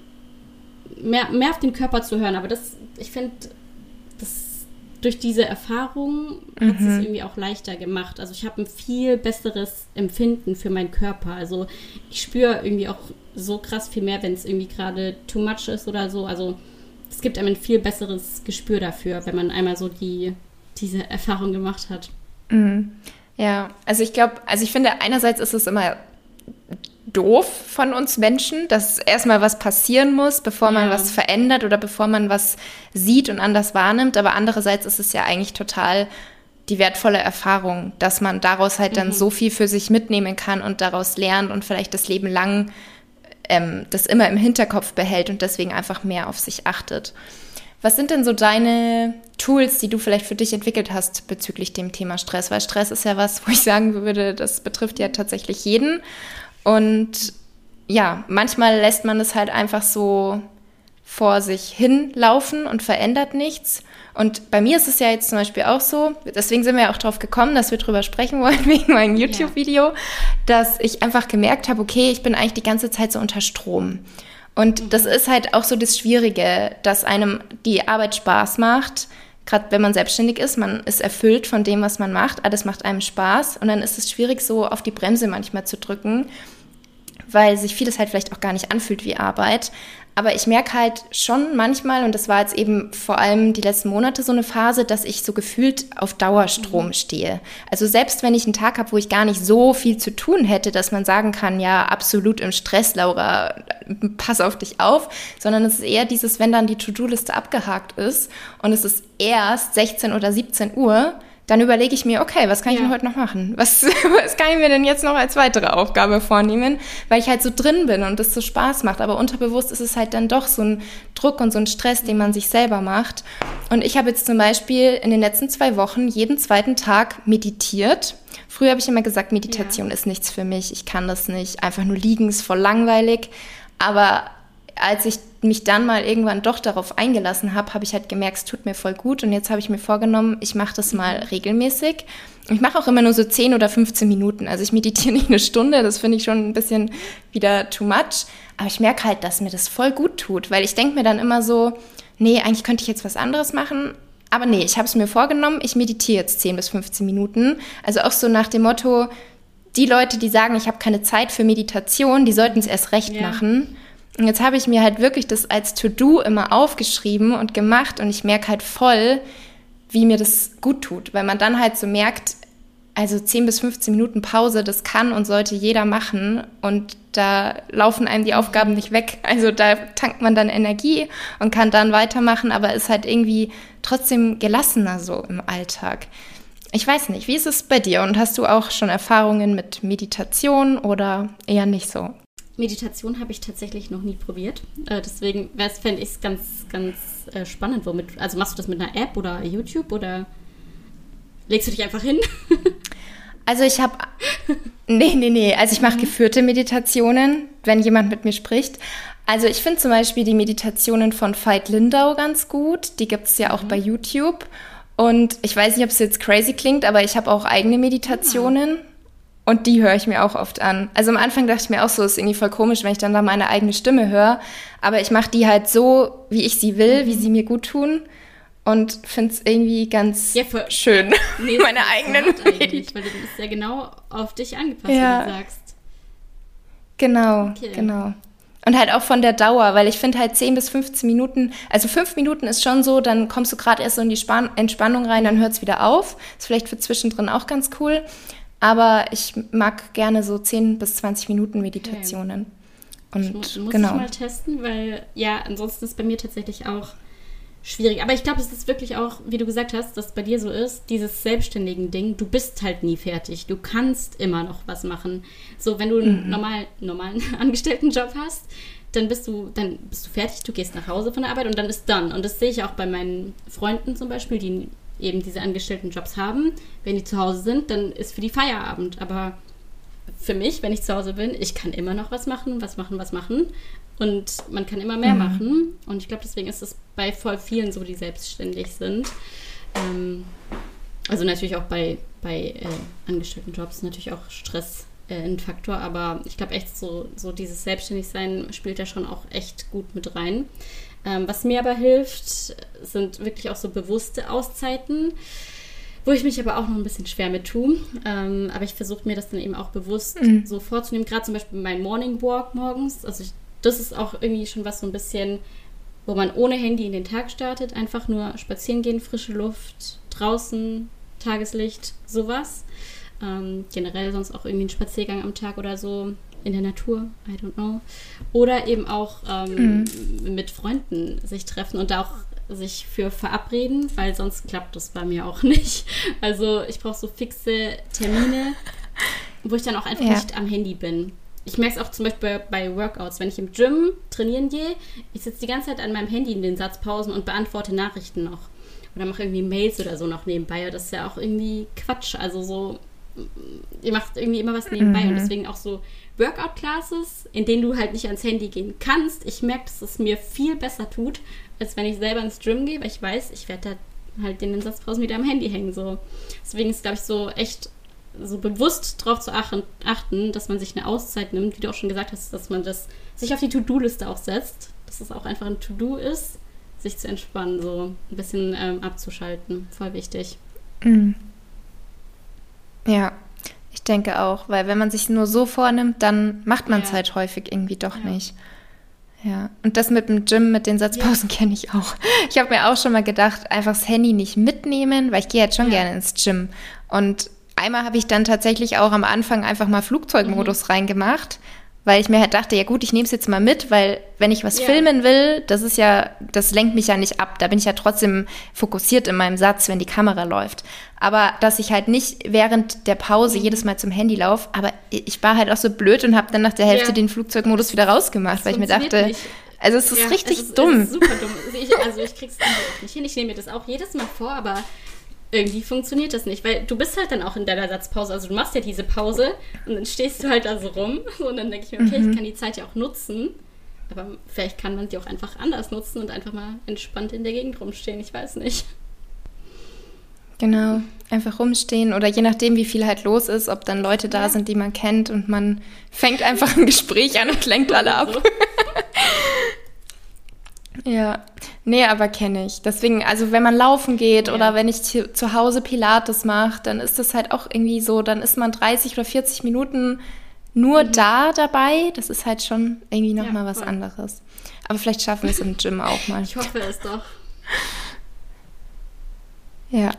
mehr auf den Körper zu hören. Aber ich finde, durch diese Erfahrung hat es irgendwie auch leichter gemacht. Also ich habe ein viel besseres Empfinden für meinen Körper. Also ich spüre irgendwie auch so krass viel mehr, wenn es irgendwie gerade too much ist oder so. Also es gibt einem ein viel besseres Gespür dafür, wenn man einmal so diese Erfahrung gemacht hat. Ja, also ich finde, einerseits ist es immer doof von uns Menschen, dass erstmal was passieren muss, bevor man was verändert oder bevor man was sieht und anders wahrnimmt. Aber andererseits ist es ja eigentlich total die wertvolle Erfahrung, dass man daraus halt dann so viel für sich mitnehmen kann und daraus lernt und vielleicht das Leben lang das immer im Hinterkopf behält und deswegen einfach mehr auf sich achtet. Was sind denn so deine Tools, die du vielleicht für dich entwickelt hast bezüglich dem Thema Stress? Weil Stress ist ja was, wo ich sagen würde, das betrifft ja tatsächlich jeden. Und ja, manchmal lässt man es halt einfach so vor sich hinlaufen und verändert nichts. Und bei mir ist es ja jetzt zum Beispiel auch so, deswegen sind wir ja auch drauf gekommen, dass wir drüber sprechen wollen, wegen meinem YouTube-Video, dass ich einfach gemerkt habe, okay, ich bin eigentlich die ganze Zeit so unter Strom. Und das ist halt auch so das Schwierige, dass einem die Arbeit Spaß macht, gerade wenn man selbstständig ist, man ist erfüllt von dem, was man macht, alles macht einem Spaß und dann ist es schwierig, so auf die Bremse manchmal zu drücken, weil sich vieles halt vielleicht auch gar nicht anfühlt wie Arbeit. Aber ich merke halt schon manchmal, und das war jetzt eben vor allem die letzten Monate so eine Phase, dass ich so gefühlt auf Dauerstrom stehe. Also selbst wenn ich einen Tag habe, wo ich gar nicht so viel zu tun hätte, dass man sagen kann, ja, absolut im Stress, Laura, pass auf dich auf, sondern es ist eher dieses, wenn dann die To-Do-Liste abgehakt ist und es ist erst 16 oder 17 Uhr, dann überlege ich mir, okay, was kann ich denn heute noch machen? Was kann ich mir denn jetzt noch als weitere Aufgabe vornehmen? Weil ich halt so drin bin und es so Spaß macht. Aber unterbewusst ist es halt dann doch so ein Druck und so ein Stress, den man sich selber macht. Und ich habe jetzt zum Beispiel in den letzten 2 Wochen jeden zweiten Tag meditiert. Früher habe ich immer gesagt, Meditation ist nichts für mich. Ich kann das nicht. Einfach nur liegen ist voll langweilig. Aber als ich mich dann mal irgendwann doch darauf eingelassen habe, habe ich halt gemerkt, es tut mir voll gut. Und jetzt habe ich mir vorgenommen, ich mache das mal regelmäßig. Ich mache auch immer nur so 10 oder 15 Minuten. Also ich meditiere nicht eine Stunde, das finde ich schon ein bisschen wieder too much. Aber ich merke halt, dass mir das voll gut tut, weil ich denke mir dann immer so, nee, eigentlich könnte ich jetzt was anderes machen. Aber nee, ich habe es mir vorgenommen, ich meditiere jetzt 10 bis 15 Minuten. Also auch so nach dem Motto, die Leute, die sagen, ich habe keine Zeit für Meditation, die sollten es erst recht machen. Und jetzt habe ich mir halt wirklich das als To-Do immer aufgeschrieben und gemacht und ich merke halt voll, wie mir das gut tut, weil man dann halt so merkt, also 10 bis 15 Minuten Pause, das kann und sollte jeder machen und da laufen einem die Aufgaben nicht weg. Also da tankt man dann Energie und kann dann weitermachen, aber ist halt irgendwie trotzdem gelassener so im Alltag. Ich weiß nicht, wie ist es bei dir und hast du auch schon Erfahrungen mit Meditation oder eher nicht so? Meditation habe ich tatsächlich noch nie probiert. Deswegen fände ich es ganz, ganz spannend. Also machst du das mit einer App oder YouTube oder legst du dich einfach hin? Also ich habe... Nee. Also ich mache geführte Meditationen, wenn jemand mit mir spricht. Also ich finde zum Beispiel die Meditationen von Veit Lindau ganz gut. Die gibt es ja auch bei YouTube. Und ich weiß nicht, ob es jetzt crazy klingt, aber ich habe auch eigene Meditationen. Und die höre ich mir auch oft an. Also am Anfang dachte ich mir auch so, ist irgendwie voll komisch, wenn ich dann da meine eigene Stimme höre. Aber ich mache die halt so, wie ich sie will, wie sie mir gut tun. Und finde es irgendwie ganz schön, meine eigenen Meditationen. Weil du bist ja genau auf dich angepasst, wie du sagst. Genau. Und halt auch von der Dauer, weil ich finde halt 10 bis 15 Minuten, also 5 Minuten ist schon so, dann kommst du gerade erst so in die Entspannung rein, dann hört es wieder auf. Ist vielleicht für zwischendrin auch ganz cool. Aber ich mag gerne so 10 bis 20 Minuten Meditationen. Und muss ich mal testen, weil ja, ansonsten ist bei mir tatsächlich auch schwierig. Aber ich glaube, es ist wirklich auch, wie du gesagt hast, dass bei dir so ist, dieses selbstständigen Ding, du bist halt nie fertig. Du kannst immer noch was machen. So, wenn du einen normalen Angestelltenjob hast, dann bist du fertig, du gehst nach Hause von der Arbeit und dann ist done. Und das sehe ich auch bei meinen Freunden zum Beispiel, die eben diese Angestelltenjobs haben. Wenn die zu Hause sind, dann ist für die Feierabend. Aber für mich, wenn ich zu Hause bin, ich kann immer noch was machen. Und man kann immer mehr machen. Und ich glaube, deswegen ist es bei voll vielen so, die selbstständig sind. Also natürlich auch bei Angestelltenjobs natürlich auch Stress ein Faktor, aber ich glaube echt so dieses Selbstständigsein spielt da schon auch echt gut mit rein. Was mir aber hilft, sind wirklich auch so bewusste Auszeiten, wo ich mich aber auch noch ein bisschen schwer mit tue. Aber ich versuche mir das dann eben auch bewusst so vorzunehmen, gerade zum Beispiel mein Morning Walk morgens. Also das ist auch irgendwie schon was so ein bisschen, wo man ohne Handy in den Tag startet, einfach nur spazieren gehen, frische Luft, draußen, Tageslicht, sowas. Generell sonst auch irgendwie ein Spaziergang am Tag oder so in der Natur, I don't know. Oder eben auch mit Freunden sich treffen und auch sich für verabreden, weil sonst klappt das bei mir auch nicht. Also ich brauche so fixe Termine, wo ich dann auch einfach nicht am Handy bin. Ich merke es auch zum Beispiel bei Workouts, wenn ich im Gym trainieren gehe, ich sitze die ganze Zeit an meinem Handy in den Satzpausen und beantworte Nachrichten noch. Oder mache irgendwie Mails oder so noch nebenbei. Das ist ja auch irgendwie Quatsch. Also so, ihr macht irgendwie immer was nebenbei und deswegen auch so Workout-Classes, in denen du halt nicht ans Handy gehen kannst. Ich merke, dass es mir viel besser tut, als wenn ich selber ins Gym gehe, weil ich weiß, ich werde da halt in den Satzpausen wieder am Handy hängen. So. Deswegen ist, glaube ich, so echt so bewusst darauf zu achten, dass man sich eine Auszeit nimmt, wie du auch schon gesagt hast, dass man das sich auf die To-Do-Liste auch setzt, dass es auch einfach ein To-Do ist, sich zu entspannen, so ein bisschen abzuschalten. Voll wichtig. Ja, ich denke auch, weil wenn man sich nur so vornimmt, dann macht man es halt häufig irgendwie doch nicht. Ja, und das mit dem Gym, mit den Satzpausen kenne ich auch. Ich habe mir auch schon mal gedacht, einfach das Handy nicht mitnehmen, weil ich gehe jetzt schon gerne ins Gym. Und einmal habe ich dann tatsächlich auch am Anfang einfach mal Flugzeugmodus reingemacht, weil ich mir halt dachte, ja gut, ich nehme es jetzt mal mit, weil wenn ich was filmen will, das lenkt mich ja nicht ab. Da bin ich ja trotzdem fokussiert in meinem Satz, wenn die Kamera läuft. Aber dass ich halt nicht während der Pause jedes Mal zum Handy laufe, aber ich war halt auch so blöd und habe dann nach der Hälfte den Flugzeugmodus wieder rausgemacht, weil ich mir dachte, nicht. Also es ist richtig dumm. Es ist super dumm. Ich krieg's auch nicht hin. Ich nehme mir das auch jedes Mal vor, aber irgendwie funktioniert das nicht, weil du bist halt dann auch in deiner Satzpause, also du machst ja diese Pause und dann stehst du halt da so rum und dann denke ich mir, okay, ich kann die Zeit ja auch nutzen, aber vielleicht kann man die auch einfach anders nutzen und einfach mal entspannt in der Gegend rumstehen, ich weiß nicht. Genau, einfach rumstehen oder je nachdem, wie viel halt los ist, ob dann Leute da sind, die man kennt und man fängt einfach ein Gespräch an und lenkt alle ab. Ja, nee, aber kenne ich. Deswegen, also wenn man laufen geht oder wenn ich zu Hause Pilates mache, dann ist das halt auch irgendwie so, dann ist man 30 oder 40 Minuten nur dabei. Das ist halt schon irgendwie nochmal was anderes. Aber vielleicht schaffen wir es im Gym auch mal. Ich hoffe es doch. Ja.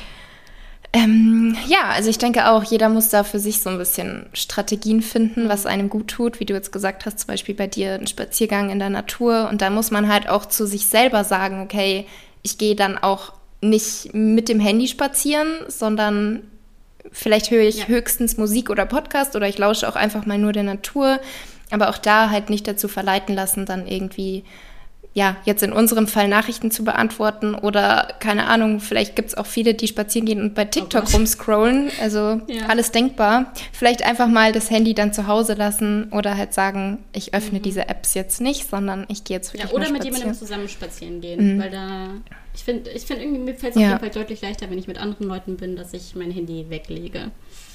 Ja, also ich denke auch, jeder muss da für sich so ein bisschen Strategien finden, was einem gut tut, wie du jetzt gesagt hast, zum Beispiel bei dir ein Spaziergang in der Natur. Und da muss man halt auch zu sich selber sagen, okay, ich gehe dann auch nicht mit dem Handy spazieren, sondern vielleicht höre ich höchstens Musik oder Podcast oder ich lausche auch einfach mal nur der Natur. Aber auch da halt nicht dazu verleiten lassen, dann irgendwie jetzt in unserem Fall Nachrichten zu beantworten oder, keine Ahnung, vielleicht gibt es auch viele, die spazieren gehen und bei TikTok rumscrollen, also alles denkbar. Vielleicht einfach mal das Handy dann zu Hause lassen oder halt sagen, ich öffne diese Apps jetzt nicht, sondern ich gehe jetzt wirklich mal spazieren. Oder mit jemandem zusammen spazieren gehen, weil da, ich finde irgendwie, mir fällt es auf jeden Fall deutlich leichter, wenn ich mit anderen Leuten bin, dass ich mein Handy weglege.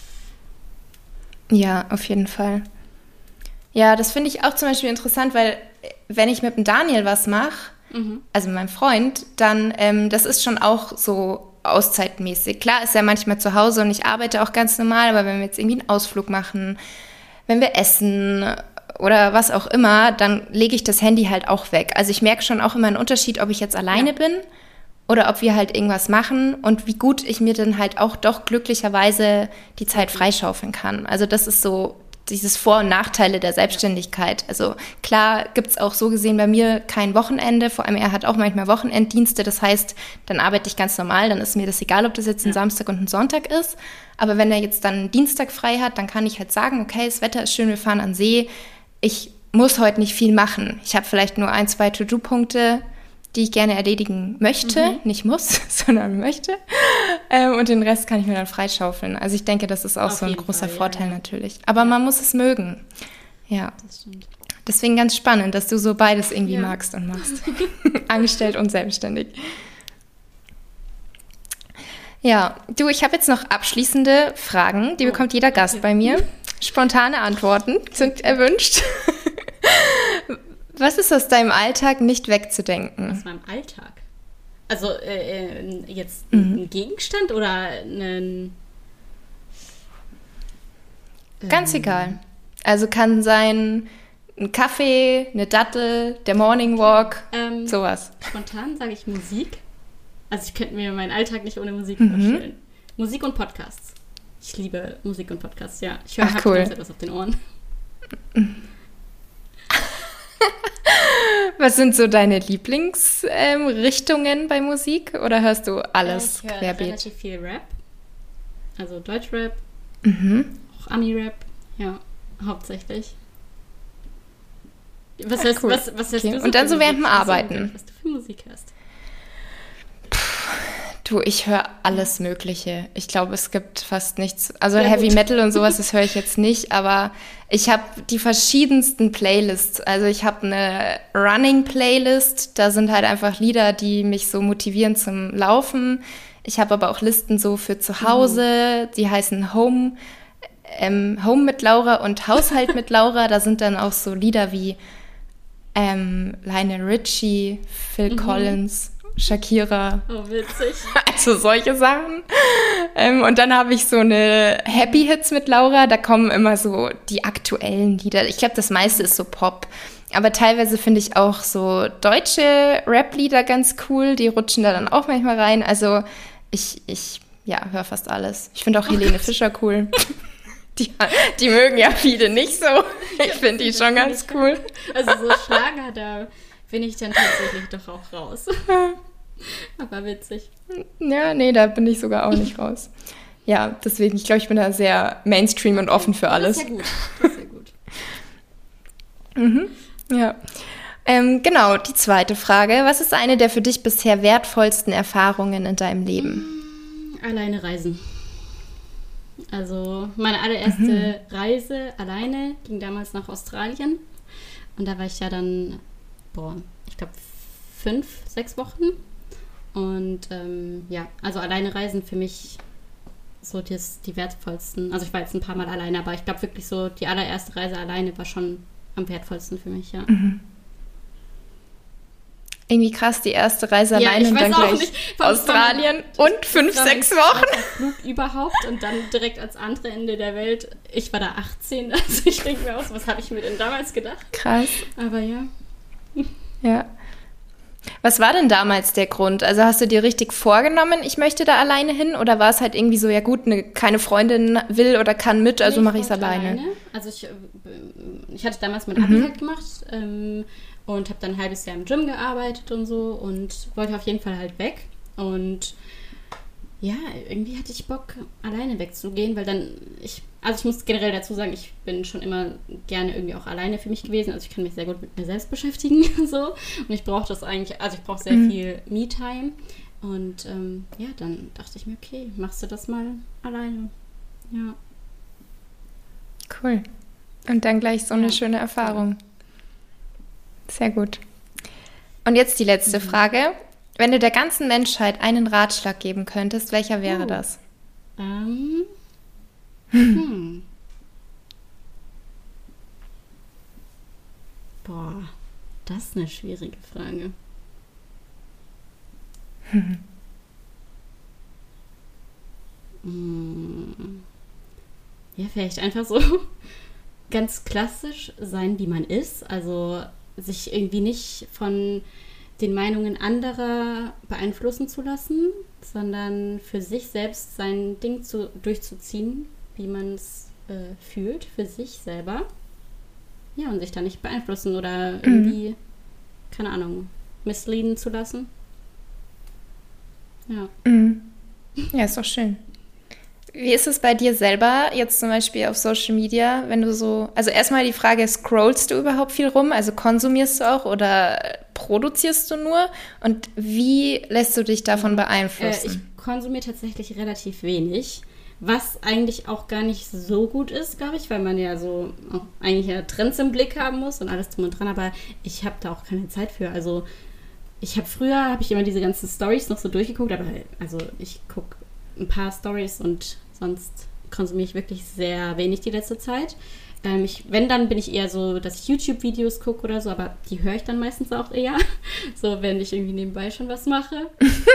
Ja, auf jeden Fall. Ja, das finde ich auch zum Beispiel interessant, weil wenn ich mit dem Daniel was mache, also meinem Freund, dann das ist schon auch so auszeitmäßig. Klar ist er manchmal zu Hause und ich arbeite auch ganz normal, aber wenn wir jetzt irgendwie einen Ausflug machen, wenn wir essen oder was auch immer, dann lege ich das Handy halt auch weg. Also ich merke schon auch immer einen Unterschied, ob ich jetzt alleine bin oder ob wir halt irgendwas machen und wie gut ich mir dann halt auch doch glücklicherweise die Zeit freischaufeln kann. Also das ist so dieses Vor- und Nachteile der Selbstständigkeit. Also klar gibt's auch so gesehen bei mir kein Wochenende, vor allem er hat auch manchmal Wochenenddienste, das heißt, dann arbeite ich ganz normal, dann ist mir das egal, ob das jetzt ein Samstag und ein Sonntag ist, aber wenn er jetzt dann einen Dienstag frei hat, dann kann ich halt sagen, okay, das Wetter ist schön, wir fahren an den See, ich muss heute nicht viel machen. Ich habe vielleicht nur 1, 2 To-Do-Punkte, die ich gerne erledigen möchte, nicht muss, sondern möchte. Und den Rest kann ich mir dann freischaufeln. Also ich denke, das ist auch so ein großer Vorteil natürlich. Aber man muss es mögen. Ja. Das stimmt. Deswegen ganz spannend, dass du so beides irgendwie magst und machst. Angestellt und selbstständig. Ja, du, ich habe jetzt noch abschließende Fragen. Die bekommt jeder Gast bei mir. Spontane Antworten sind erwünscht. Was ist aus deinem Alltag nicht wegzudenken? Aus meinem Alltag? Also jetzt ein Gegenstand oder ein... Ganz egal. Also kann sein ein Kaffee, eine Dattel, der Morning Walk, sowas. Spontan sage ich Musik. Also ich könnte mir meinen Alltag nicht ohne Musik vorstellen. Musik und Podcasts. Ich liebe Musik und Podcasts, ja. Ich höre cool. etwas auf den Ohren. Was sind so deine Lieblingsrichtungen bei Musik? Oder hörst du alles Ich höre querbeet? relativ viel Rap. Also Deutschrap. Auch Ami-Rap. Ja, hauptsächlich. Was hörst cool. was hörst du so Und dann für so während dem Musik? Arbeiten. Was du für Musik hörst? Du, ich höre alles Mögliche. Ich glaube, es gibt fast nichts. Also Ja, Heavy gut. Metal und sowas, das höre ich jetzt nicht, aber ich habe die verschiedensten Playlists. Also ich habe eine Running-Playlist, da sind halt einfach Lieder, die mich so motivieren zum Laufen. Ich habe aber auch Listen so für zu Hause, die heißen Home mit Laura und Haushalt mit Laura. Da sind dann auch so Lieder wie Lionel Richie, Phil Collins, Shakira. Oh, witzig. Also solche Sachen. Und dann habe ich so eine Happy Hits mit Laura. Da kommen immer so die aktuellen Lieder. Ich glaube, das meiste ist so Pop. Aber teilweise finde ich auch so deutsche Rap-Lieder ganz cool. Die rutschen da dann auch manchmal rein. Also ich höre fast alles. Ich finde auch Helene Fischer cool. Die mögen ja viele nicht so. Ich finde die schon ganz cool. Also so Schlager, da bin ich dann tatsächlich doch auch raus. Aber witzig. Ja, nee, da bin ich sogar auch nicht raus. Ja, deswegen, ich glaube, ich bin da sehr Mainstream und offen für alles. Das ist ja gut. Das ist ja gut. Ja. Genau, die zweite Frage. Was ist eine der für dich bisher wertvollsten Erfahrungen in deinem Leben? Alleine reisen. Also meine allererste Reise alleine ging damals nach Australien. Und da war ich ja dann, ich glaube 5, 6 Wochen. Und also alleine reisen für mich so die wertvollsten. Also ich war jetzt ein paar Mal alleine, aber ich glaube wirklich so, die allererste Reise alleine war schon am wertvollsten für mich, ja. Irgendwie krass, die erste Reise alleine und dann gleich Australien und 5, 6 Wochen. Flug überhaupt und dann direkt ans andere Ende der Welt. Ich war da 18, also ich denke mir aus, was habe ich mir denn damals gedacht? Krass. Aber ja. Ja. Was war denn damals der Grund? Also hast du dir richtig vorgenommen, ich möchte da alleine hin? Oder war es halt irgendwie so, ja gut, keine Freundin will oder kann mit, also mache ich es alleine? Also ich hatte damals mein Abi halt gemacht und habe dann ein halbes Jahr im Gym gearbeitet und so und wollte auf jeden Fall halt weg. Und ja, irgendwie hatte ich Bock, alleine wegzugehen, weil dann ich muss generell dazu sagen, ich bin schon immer gerne irgendwie auch alleine für mich gewesen. Also ich kann mich sehr gut mit mir selbst beschäftigen so. Und ich brauche das eigentlich, also ich brauche sehr viel Me-Time. Und dann dachte ich mir, okay, machst du das mal alleine. Ja. Cool. Und dann gleich so eine schöne Erfahrung. Sehr gut. Und jetzt die letzte Frage. Wenn du der ganzen Menschheit einen Ratschlag geben könntest, welcher wäre das? Das ist eine schwierige Frage. Ja, vielleicht einfach so ganz klassisch sein, wie man ist. Also sich irgendwie nicht von den Meinungen anderer beeinflussen zu lassen, sondern für sich selbst sein Ding durchzuziehen, wie man es fühlt, für sich selber. Ja, und sich da nicht beeinflussen oder irgendwie, keine Ahnung, missleaden zu lassen. Ja. Ja, ist doch schön. Wie ist es bei dir selber, jetzt zum Beispiel auf Social Media, wenn du so, also erstmal die Frage, scrollst du überhaupt viel rum, also konsumierst du auch oder produzierst du nur und wie lässt du dich davon beeinflussen? Ich konsumiere tatsächlich relativ wenig, was eigentlich auch gar nicht so gut ist, glaube ich, weil man ja so auch eigentlich ja Trends im Blick haben muss und alles drum und dran, aber ich habe da auch keine Zeit für, also früher habe ich immer diese ganzen Storys noch so durchgeguckt, aber also ich gucke ein paar Stories und sonst konsumiere ich wirklich sehr wenig die letzte Zeit. Wenn, dann bin ich eher so, dass ich YouTube-Videos gucke oder so, aber die höre ich dann meistens auch eher. So, wenn ich irgendwie nebenbei schon was mache.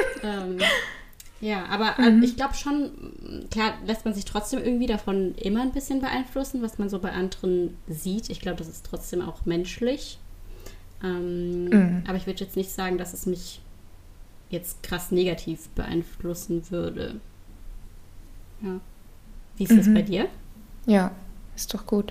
Ja, aber ich glaube schon, klar, lässt man sich trotzdem irgendwie davon immer ein bisschen beeinflussen, was man so bei anderen sieht. Ich glaube, das ist trotzdem auch menschlich. Aber ich würde jetzt nicht sagen, dass es mich jetzt krass negativ beeinflussen würde. Ja. Wie ist das bei dir? Ja, ist doch gut.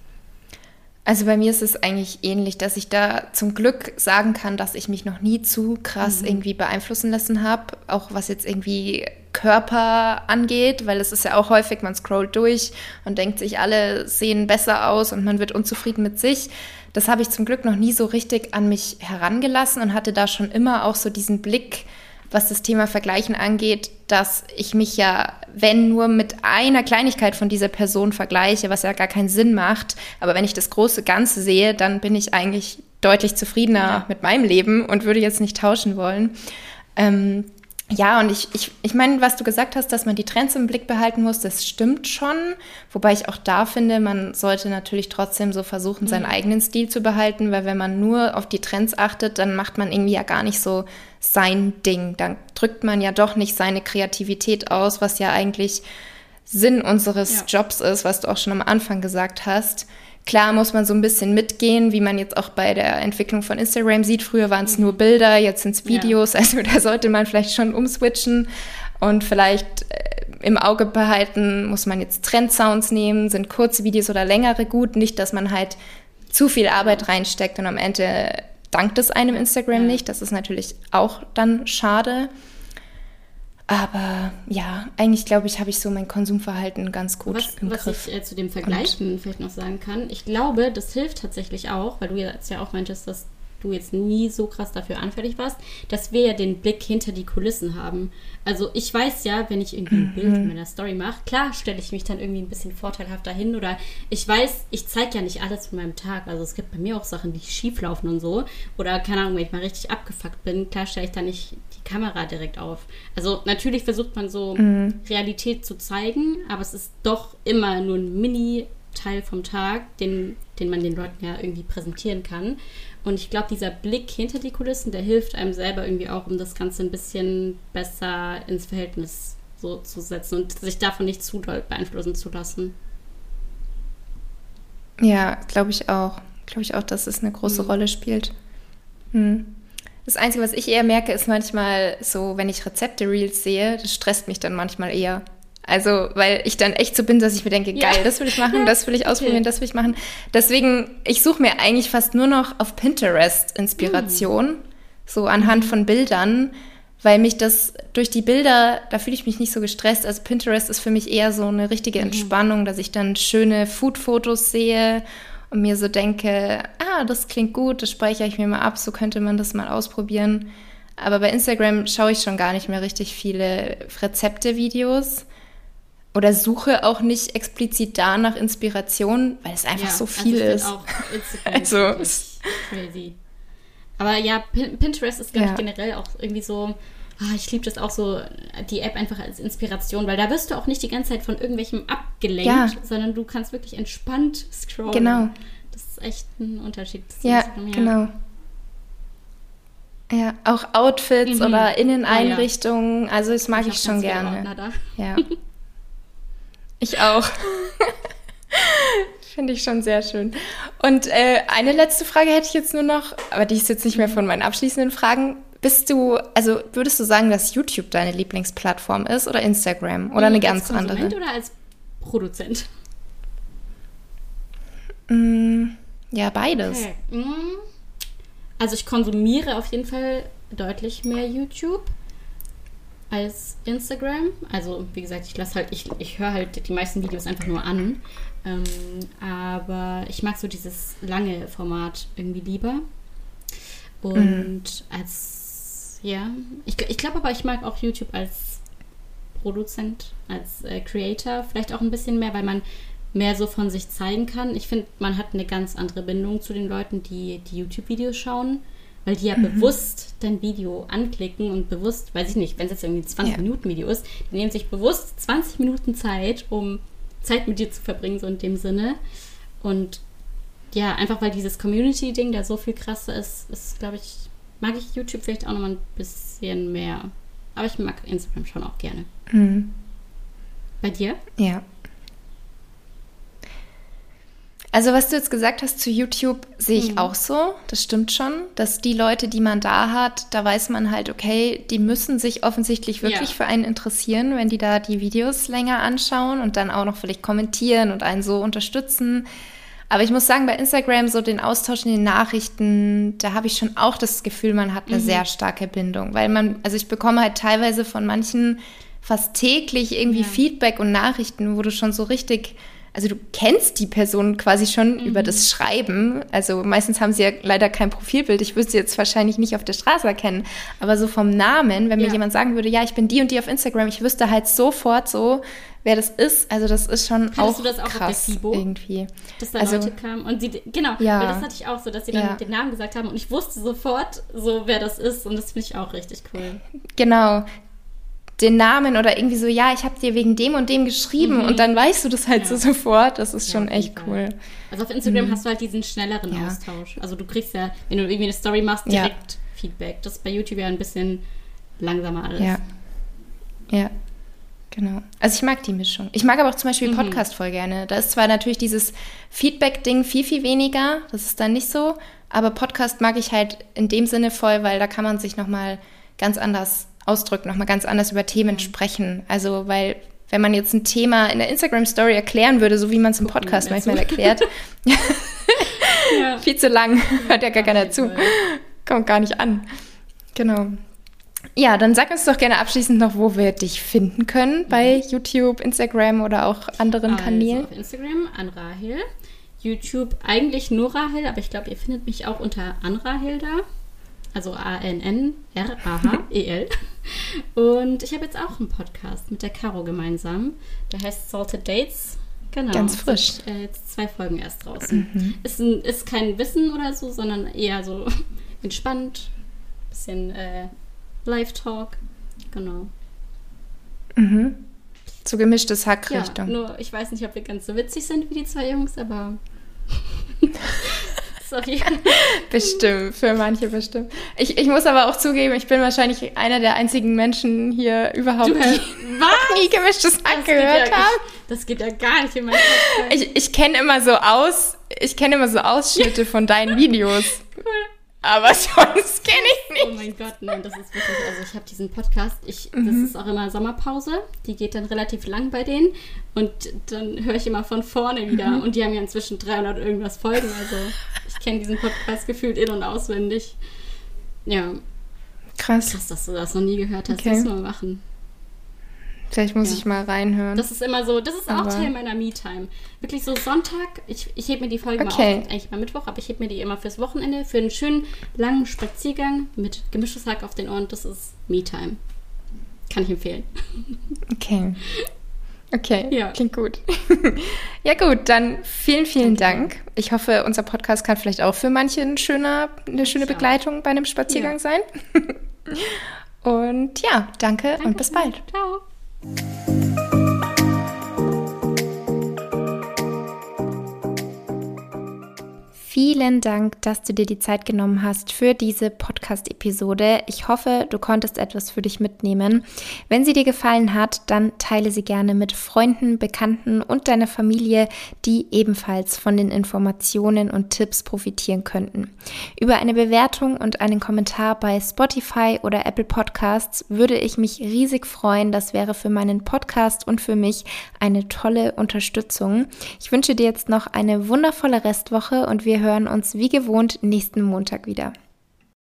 Also bei mir ist es eigentlich ähnlich, dass ich da zum Glück sagen kann, dass ich mich noch nie zu krass irgendwie beeinflussen lassen habe, auch was jetzt irgendwie Körper angeht, weil es ist ja auch häufig, man scrollt durch und denkt sich, alle sehen besser aus und man wird unzufrieden mit sich. Das habe ich zum Glück noch nie so richtig an mich herangelassen und hatte da schon immer auch so diesen Blick, was das Thema Vergleichen angeht, dass ich mich ja, wenn nur mit einer Kleinigkeit von dieser Person vergleiche, was ja gar keinen Sinn macht, aber wenn ich das große Ganze sehe, dann bin ich eigentlich deutlich zufriedener mit meinem Leben und würde jetzt nicht tauschen wollen. Ja, und ich meine, was du gesagt hast, dass man die Trends im Blick behalten muss, das stimmt schon. Wobei ich auch da finde, man sollte natürlich trotzdem so versuchen, seinen eigenen Stil zu behalten, weil wenn man nur auf die Trends achtet, dann macht man irgendwie ja gar nicht so sein Ding. Dann drückt man ja doch nicht seine Kreativität aus, was ja eigentlich Sinn unseres Jobs ist, was du auch schon am Anfang gesagt hast. Klar muss man so ein bisschen mitgehen, wie man jetzt auch bei der Entwicklung von Instagram sieht. Früher waren es nur Bilder, jetzt sind es Videos. Ja. Also da sollte man vielleicht schon umswitchen und vielleicht im Auge behalten, muss man jetzt Trendsounds nehmen, sind kurze Videos oder längere gut. Nicht, dass man halt zu viel Arbeit reinsteckt und am Ende dankt es einem Instagram nicht. Das ist natürlich auch dann schade. Aber ja, eigentlich glaube ich, habe ich so mein Konsumverhalten ganz gut im Griff. Was ich zu dem Vergleichen vielleicht noch sagen kann, ich glaube, das hilft tatsächlich auch, weil du jetzt ja auch meintest, dass du jetzt nie so krass dafür anfällig warst, dass wir ja den Blick hinter die Kulissen haben. Also ich weiß ja, wenn ich irgendwie ein Bild in meiner Story mache, klar stelle ich mich dann irgendwie ein bisschen vorteilhafter hin oder ich weiß, ich zeige ja nicht alles von meinem Tag. Also es gibt bei mir auch Sachen, die schief laufen und so. Oder keine Ahnung, wenn ich mal richtig abgefuckt bin, klar stelle ich da nicht die Kamera direkt auf. Also natürlich versucht man so Realität zu zeigen, aber es ist doch immer nur ein Mini-Teil vom Tag, den man den Leuten ja irgendwie präsentieren kann. Und ich glaube, dieser Blick hinter die Kulissen, der hilft einem selber irgendwie auch, um das Ganze ein bisschen besser ins Verhältnis so zu setzen und sich davon nicht zu doll beeinflussen zu lassen. Ja, glaube ich auch. Glaube ich auch, dass es eine große Rolle spielt. Das Einzige, was ich eher merke, ist manchmal so, wenn ich Rezepte-Reels sehe, das stresst mich dann manchmal eher. Also, weil ich dann echt so bin, dass ich mir denke, geil, das will ich machen, das will ich ausprobieren, das will ich machen. Deswegen, ich suche mir eigentlich fast nur noch auf Pinterest Inspiration, so anhand von Bildern, weil mich das durch die Bilder, da fühle ich mich nicht so gestresst. Also Pinterest ist für mich eher so eine richtige Entspannung, dass ich dann schöne Food-Fotos sehe und mir so denke, das klingt gut, das speichere ich mir mal ab, so könnte man das mal ausprobieren. Aber bei Instagram schaue ich schon gar nicht mehr richtig viele Rezepte-Videos. Oder suche auch nicht explizit da nach Inspiration, weil es einfach so viel ist. Auch Instagram ist crazy. Aber ja, Pinterest ist, glaube ich, generell auch irgendwie so, ich liebe das auch so, die App einfach als Inspiration, weil da wirst du auch nicht die ganze Zeit von irgendwelchem abgelenkt, sondern du kannst wirklich entspannt scrollen. Genau. Das ist echt ein Unterschied. Genau. Ja, auch Outfits oder Inneneinrichtungen, also das mag ich schon gerne. Ja. Ich auch. Finde ich schon sehr schön. Und eine letzte Frage hätte ich jetzt nur noch, aber die ist jetzt nicht mehr von meinen abschließenden Fragen. Würdest du sagen, dass YouTube deine Lieblingsplattform ist oder Instagram oder eine ganz andere? Als Konsument oder als Produzent? Ja, beides. Okay. Also ich konsumiere auf jeden Fall deutlich mehr YouTube als Instagram. Also wie gesagt, ich höre halt die meisten Videos einfach nur an. Aber ich mag so dieses lange Format irgendwie lieber. Und ich glaube aber, ich mag auch YouTube als Produzent, als Creator vielleicht auch ein bisschen mehr, weil man mehr so von sich zeigen kann. Ich finde, man hat eine ganz andere Bindung zu den Leuten, die YouTube-Videos schauen. weil die ja bewusst dein Video anklicken und bewusst, weiß ich nicht, wenn es jetzt irgendwie ein 20-Minuten-Video ist, die nehmen sich bewusst 20 Minuten Zeit, um Zeit mit dir zu verbringen, so in dem Sinne. Und ja, einfach weil dieses Community-Ding da so viel krasser ist, glaube ich, mag ich YouTube vielleicht auch nochmal ein bisschen mehr. Aber ich mag Instagram schon auch gerne. Mhm. Bei dir? Ja. Also was du jetzt gesagt hast zu YouTube, sehe ich auch so. Das stimmt schon, dass die Leute, die man da hat, da weiß man halt, okay, die müssen sich offensichtlich wirklich für einen interessieren, wenn die da die Videos länger anschauen und dann auch noch vielleicht kommentieren und einen so unterstützen. Aber ich muss sagen, bei Instagram so den Austausch in den Nachrichten, da habe ich schon auch das Gefühl, man hat eine sehr starke Bindung. Weil ich bekomme halt teilweise von manchen fast täglich irgendwie Feedback und Nachrichten, wo du schon so richtig... Also du kennst die Person quasi schon über das Schreiben. Also meistens haben sie ja leider kein Profilbild. Ich würde sie jetzt wahrscheinlich nicht auf der Straße erkennen. Aber so vom Namen, wenn mir jemand sagen würde, ja, ich bin die und die auf Instagram, ich wüsste halt sofort so, wer das ist. Also das ist schon Hattest auch du das auch krass auf der FIBO, irgendwie. Dass da Leute kamen und sie, genau, weil das hatte ich auch so, dass sie dann den Namen gesagt haben und ich wusste sofort so, wer das ist und das finde ich auch richtig cool. Genau. Den Namen oder irgendwie so, ja, ich habe dir wegen dem und dem geschrieben und dann weißt du das halt so sofort. Das ist schon echt cool. Also auf Instagram hast du halt diesen schnelleren Austausch. Also du kriegst ja, wenn du irgendwie eine Story machst, direkt Feedback. Das ist bei YouTube ja ein bisschen langsamer alles. Ja, genau. Also ich mag die Mischung. Ich mag aber auch zum Beispiel Podcast voll gerne. Da ist zwar natürlich dieses Feedback-Ding viel, viel weniger. Das ist dann nicht so. Aber Podcast mag ich halt in dem Sinne voll, weil da kann man sich nochmal ganz anders ausdrücken, nochmal ganz anders über Themen sprechen. Also, weil, wenn man jetzt ein Thema in der Instagram-Story erklären würde, so wie man es im Podcast manchmal erklärt, viel zu lang, hört ja gar keiner zu. Kommt gar nicht an. Genau. Ja, dann sag uns doch gerne abschließend noch, wo wir dich finden können, bei YouTube, Instagram oder auch anderen Kanälen. Auf Instagram, Anrahel. YouTube eigentlich nur Rahel, aber ich glaube, ihr findet mich auch unter Anrahel da. Also ANNRAHEL. Und ich habe jetzt auch einen Podcast mit der Caro gemeinsam. Der heißt Salted Dates. Genau. Ganz frisch. Jetzt 2 Folgen erst draußen. Ist kein Wissen oder so, sondern eher so entspannt. Bisschen Live-Talk. Genau. So gemischtes Hack-Richtung. Ja, nur ich weiß nicht, ob wir ganz so witzig sind wie die 2 Jungs, aber... Sorry. Bestimmt, für manche bestimmt. Ich muss aber auch zugeben, ich bin wahrscheinlich einer der einzigen Menschen hier überhaupt, die nie gemischtes Hack gehört haben. Das geht ja gar nicht in meinem Kopf. Ich kenne immer so Ausschnitte von deinen Videos. Cool. Aber sonst kenne ich nicht. Oh mein Gott, nein, das ist wirklich, also ich habe diesen Podcast, das ist auch immer Sommerpause, die geht dann relativ lang bei denen und dann höre ich immer von vorne wieder und die haben ja inzwischen 300 irgendwas Folgen, also ich kenne diesen Podcast gefühlt in- und auswendig. Ja. Krass, dass du das noch nie gehört hast, das mal machen. Vielleicht muss ich mal reinhören. Das ist immer so, das ist auch Teil meiner Me-Time. Wirklich so Sonntag, ich hebe mir die Folge mal auf, eigentlich mal Mittwoch, aber ich hebe mir die immer fürs Wochenende, für einen schönen, langen Spaziergang mit gemischtes Hack auf den Ohren. Das ist Me-Time. Kann ich empfehlen. Okay, klingt gut. Ja gut, dann vielen, vielen Dank. Ich hoffe, unser Podcast kann vielleicht auch für manche eine schöne Begleitung bei einem Spaziergang sein. Und ja, danke und bis bald. Ciao. Vielen Dank, dass du dir die Zeit genommen hast für diese Podcast-Episode. Ich hoffe, du konntest etwas für dich mitnehmen. Wenn sie dir gefallen hat, dann teile sie gerne mit Freunden, Bekannten und deiner Familie, die ebenfalls von den Informationen und Tipps profitieren könnten. Über eine Bewertung und einen Kommentar bei Spotify oder Apple Podcasts würde ich mich riesig freuen. Das wäre für meinen Podcast und für mich eine tolle Unterstützung. Ich wünsche dir jetzt noch eine wundervolle Restwoche und wir hören uns wie gewohnt nächsten Montag wieder.